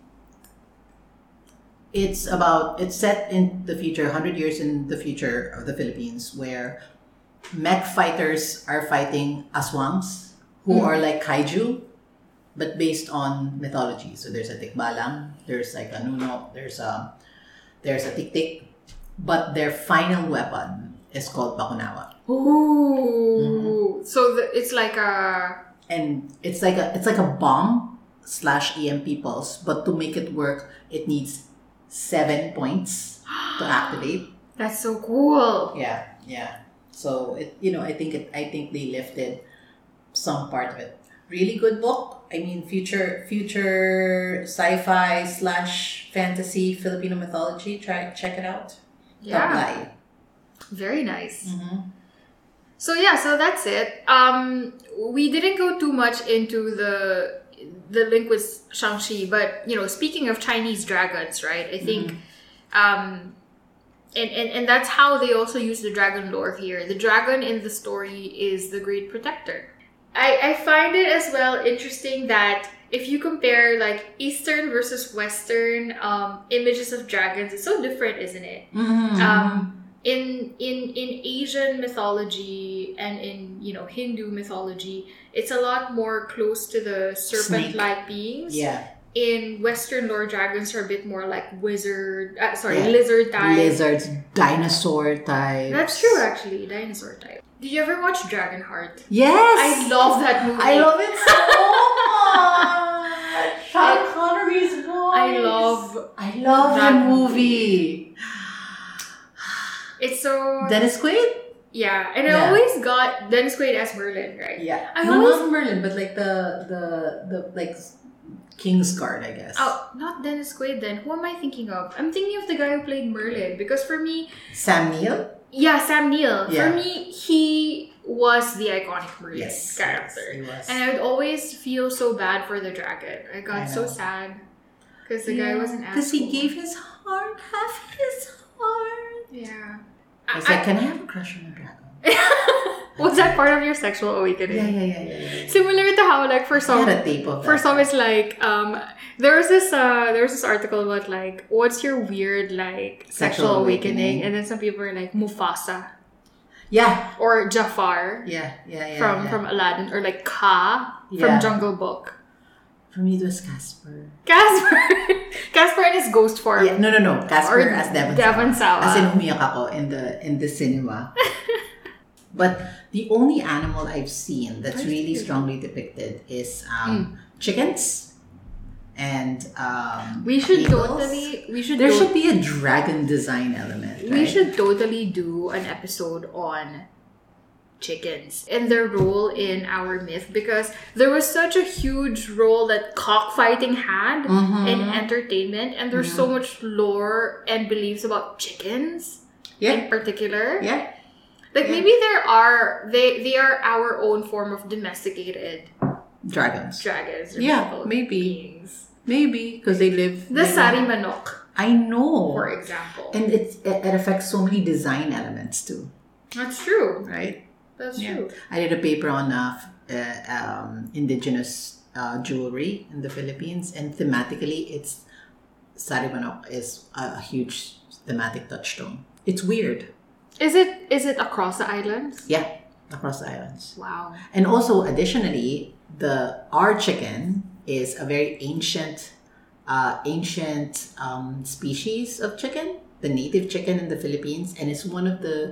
it's about, it's set in the future, one hundred years in the future of the Philippines, where mech fighters are fighting aswangs, who Mm. are like kaiju, but based on mythology. So there's a tikbalang, there's like a nuno, there's a there's a tik-tik, but their final weapon is called Bakunawa. Ooh. So the, it's like a... And it's like a it's like a bomb slash E M P pulse, but to make it work, it needs seven points to activate. That's so cool. Yeah, yeah. So it you know I think it I think they lifted some part of it. Really good book. I mean, future future sci-fi slash fantasy Filipino mythology. Try check it out. Yeah. Tablay. Very nice. Mhm. So yeah, so that's it. Um, we didn't go too much into the the link with Shang-Chi, but you know, speaking of Chinese dragons, right? I think, um, and, and and that's how they also use the dragon lore here. The dragon in the story is the Great Protector. I I find it as well interesting that if you compare like Eastern versus Western um, images of dragons, it's so different, isn't it? Mhm. Um, in in in Asian mythology and in you know Hindu mythology, it's a lot more close to the serpent-like beings. Yeah. In Western lore, dragons are a bit more like wizard. Uh, sorry, Yeah. lizard type. Lizards, dinosaur types. That's true, actually, dinosaur type. Did you ever watch Dragonheart? Yes. I love that movie. I love it so much. Sean Connery's voice. I love I love that that movie. It's so Dennis Quaid? yeah, and I Yeah. always got Dennis Quaid as Merlin, right? Yeah. I no, always- not Merlin, but like the the the like Kingsguard, I guess. Oh, not Dennis Quaid then. Who am I thinking of? I'm thinking of the guy who played Merlin because for me, Sam Neill? yeah, Sam Neill. Yeah. For me, he was the iconic Merlin Yes. character. He was. And I would always feel so bad for the dragon. I got I so know. sad because the guy wasn't as Because he cool. gave his heart, half his heart. Yeah. I was like, can I have a crush on a dragon? Was that part of your sexual awakening? Yeah, yeah, yeah, yeah. yeah. Similar to how, like, for I some, had a tape of that. for some, it's like, um, there was this, uh, there was this article about like, what's your weird like sexual, Sexual awakening? awakening. And then some people are like Mufasa Yeah. or Jafar Yeah, yeah, yeah. from yeah. from Aladdin, or like Ka Yeah. from Jungle Book. For me, it was Casper. Casper, Casper in his ghost form. Yeah, no, no, no. Casper Or as Devon, Devon Sawa. Sawa. As in, umiyak ako in the, in the cinema. But the only animal I've seen that's really strongly depicted is um, chickens and um, We should eagles. totally, we should, There to- should be a dragon design element, right? we should totally do an episode on chickens and their role in our myth, because there was such a huge role that cockfighting had Mhm. in entertainment, and there's so much lore and beliefs about chickens Yeah. in particular. Yeah. Like Yeah. maybe there are they they are our own form of domesticated Dragons. dragons. Or Yeah, mythical maybe. beings. Maybe because they live. The they sari live- manok, I know. for example. And it, it it affects so many design elements too, That's true. right? That's Yeah. true. I did a paper on uh, f- uh, um, indigenous uh, jewelry in the Philippines, and thematically, it's sari manok is a huge thematic touchstone. It's weird, Is it is it across the islands? yeah, across the islands. Wow. And also, additionally, the our chicken is a very ancient, uh, ancient um, species of chicken, the native chicken in the Philippines, and it's one of the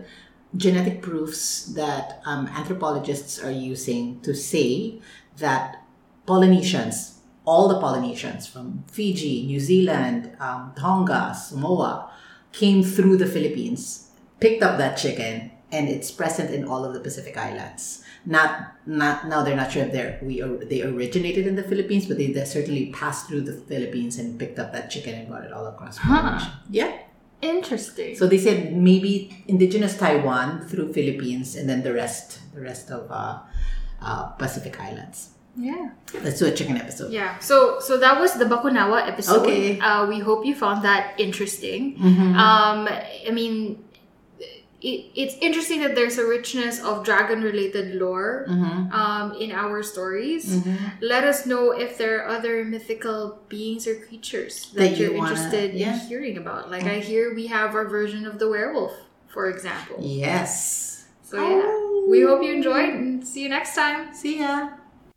genetic proofs that um, anthropologists are using to say that Polynesians, all the Polynesians from Fiji, New Zealand, um, Tonga, Samoa, came through the Philippines, picked up that chicken, and it's present in all of the Pacific Islands. Not, not now. They're not sure if they're we or they originated in the Philippines, but they, they certainly passed through the Philippines and picked up that chicken and brought it all across. Huh. Yeah. Interesting. So they said maybe indigenous Taiwan through Philippines, and then the rest, the rest of uh, uh, Pacific Islands. Yeah. Let's do a chicken episode. Yeah. So so that was the Bakunawa episode. Okay. Uh, we hope you found that interesting. Mm-hmm. Um, I mean, it, it's interesting that there's a richness of dragon-related lore Mm-hmm. um, in our stories. Mm-hmm. Let us know if there are other mythical beings or creatures that, That you you're wanna- interested yeah. in hearing about. Like I hear we have our version of the werewolf, for example. Yes. So yeah, we hope you enjoyed and see you next time. See ya.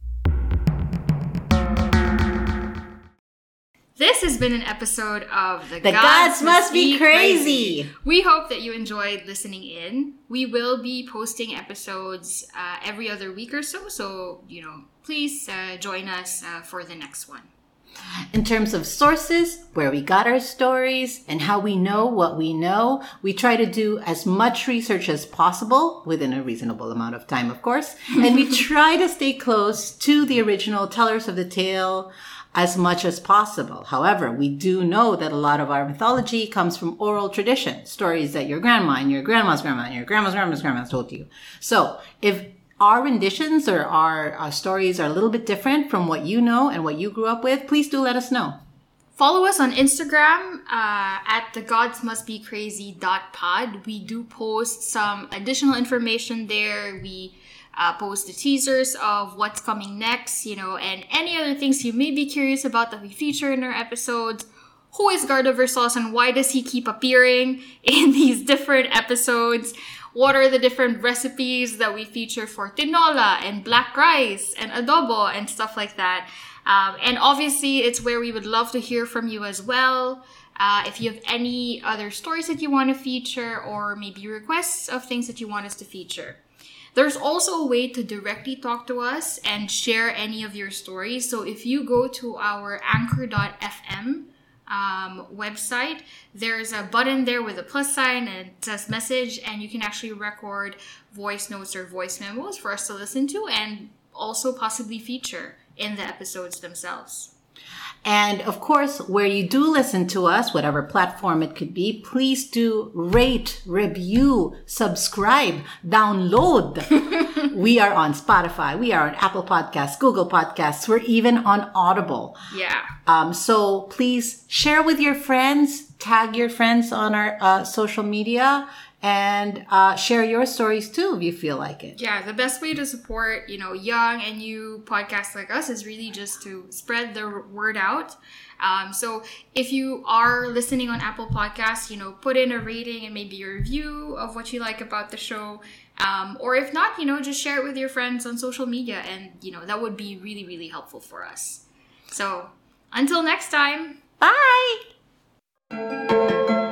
This has been an episode of The, The Gods Must Be Crazy. We hope that you enjoyed listening in. We will be posting episodes uh, every other week or so, so, you know, please uh, join us uh, for the next one. In terms of sources, where we got our stories, and how we know what we know, we try to do as much research as possible, within a reasonable amount of time, of course, and we try to stay close to the original tellers of the tale as much as possible. However, we do know that a lot of our mythology comes from oral tradition, stories that your grandma and your grandma's grandma and your grandma's grandma's grandma told you. So if our renditions or our, our stories are a little bit different from what you know and what you grew up with, please do let us know. Follow us on Instagram uh, at the gods must be crazy dot pod. We do post some additional information there. We Uh, post the teasers of what's coming next, you know, and any other things you may be curious about that we feature in our episodes. Who is Garda-Versosa and why does he keep appearing in these different episodes? What are the different recipes that we feature for tinola and black rice and adobo and stuff like that? Um, and obviously, it's where we would love to hear from you as well. Uh, if you have any other stories that you want to feature or maybe requests of things that you want us to feature. There's also a way to directly talk to us and share any of your stories. So if you go to our anchor dot f m um, website, there's a button there with a plus sign and it says message, and you can actually record voice notes or voice memos for us to listen to and also possibly feature in the episodes themselves. And of course, where you do listen to us, whatever platform it could be, please do rate, review, subscribe, download. We are on Spotify. We are on Apple Podcasts, Google Podcasts. We're even on Audible. Yeah. Um, so please share with your friends, tag your friends on our uh, social media, and uh, share your stories too if you feel like it. Yeah, the best way to support, you know, young and new podcasts like us is really just to spread the word out. Um, so if you are listening on Apple Podcasts, you know, put in a rating and maybe a review of what you like about the show. Um, or if not, you know, just share it with your friends on social media, and, you know, that would be really, really helpful for us. So until next time. Bye!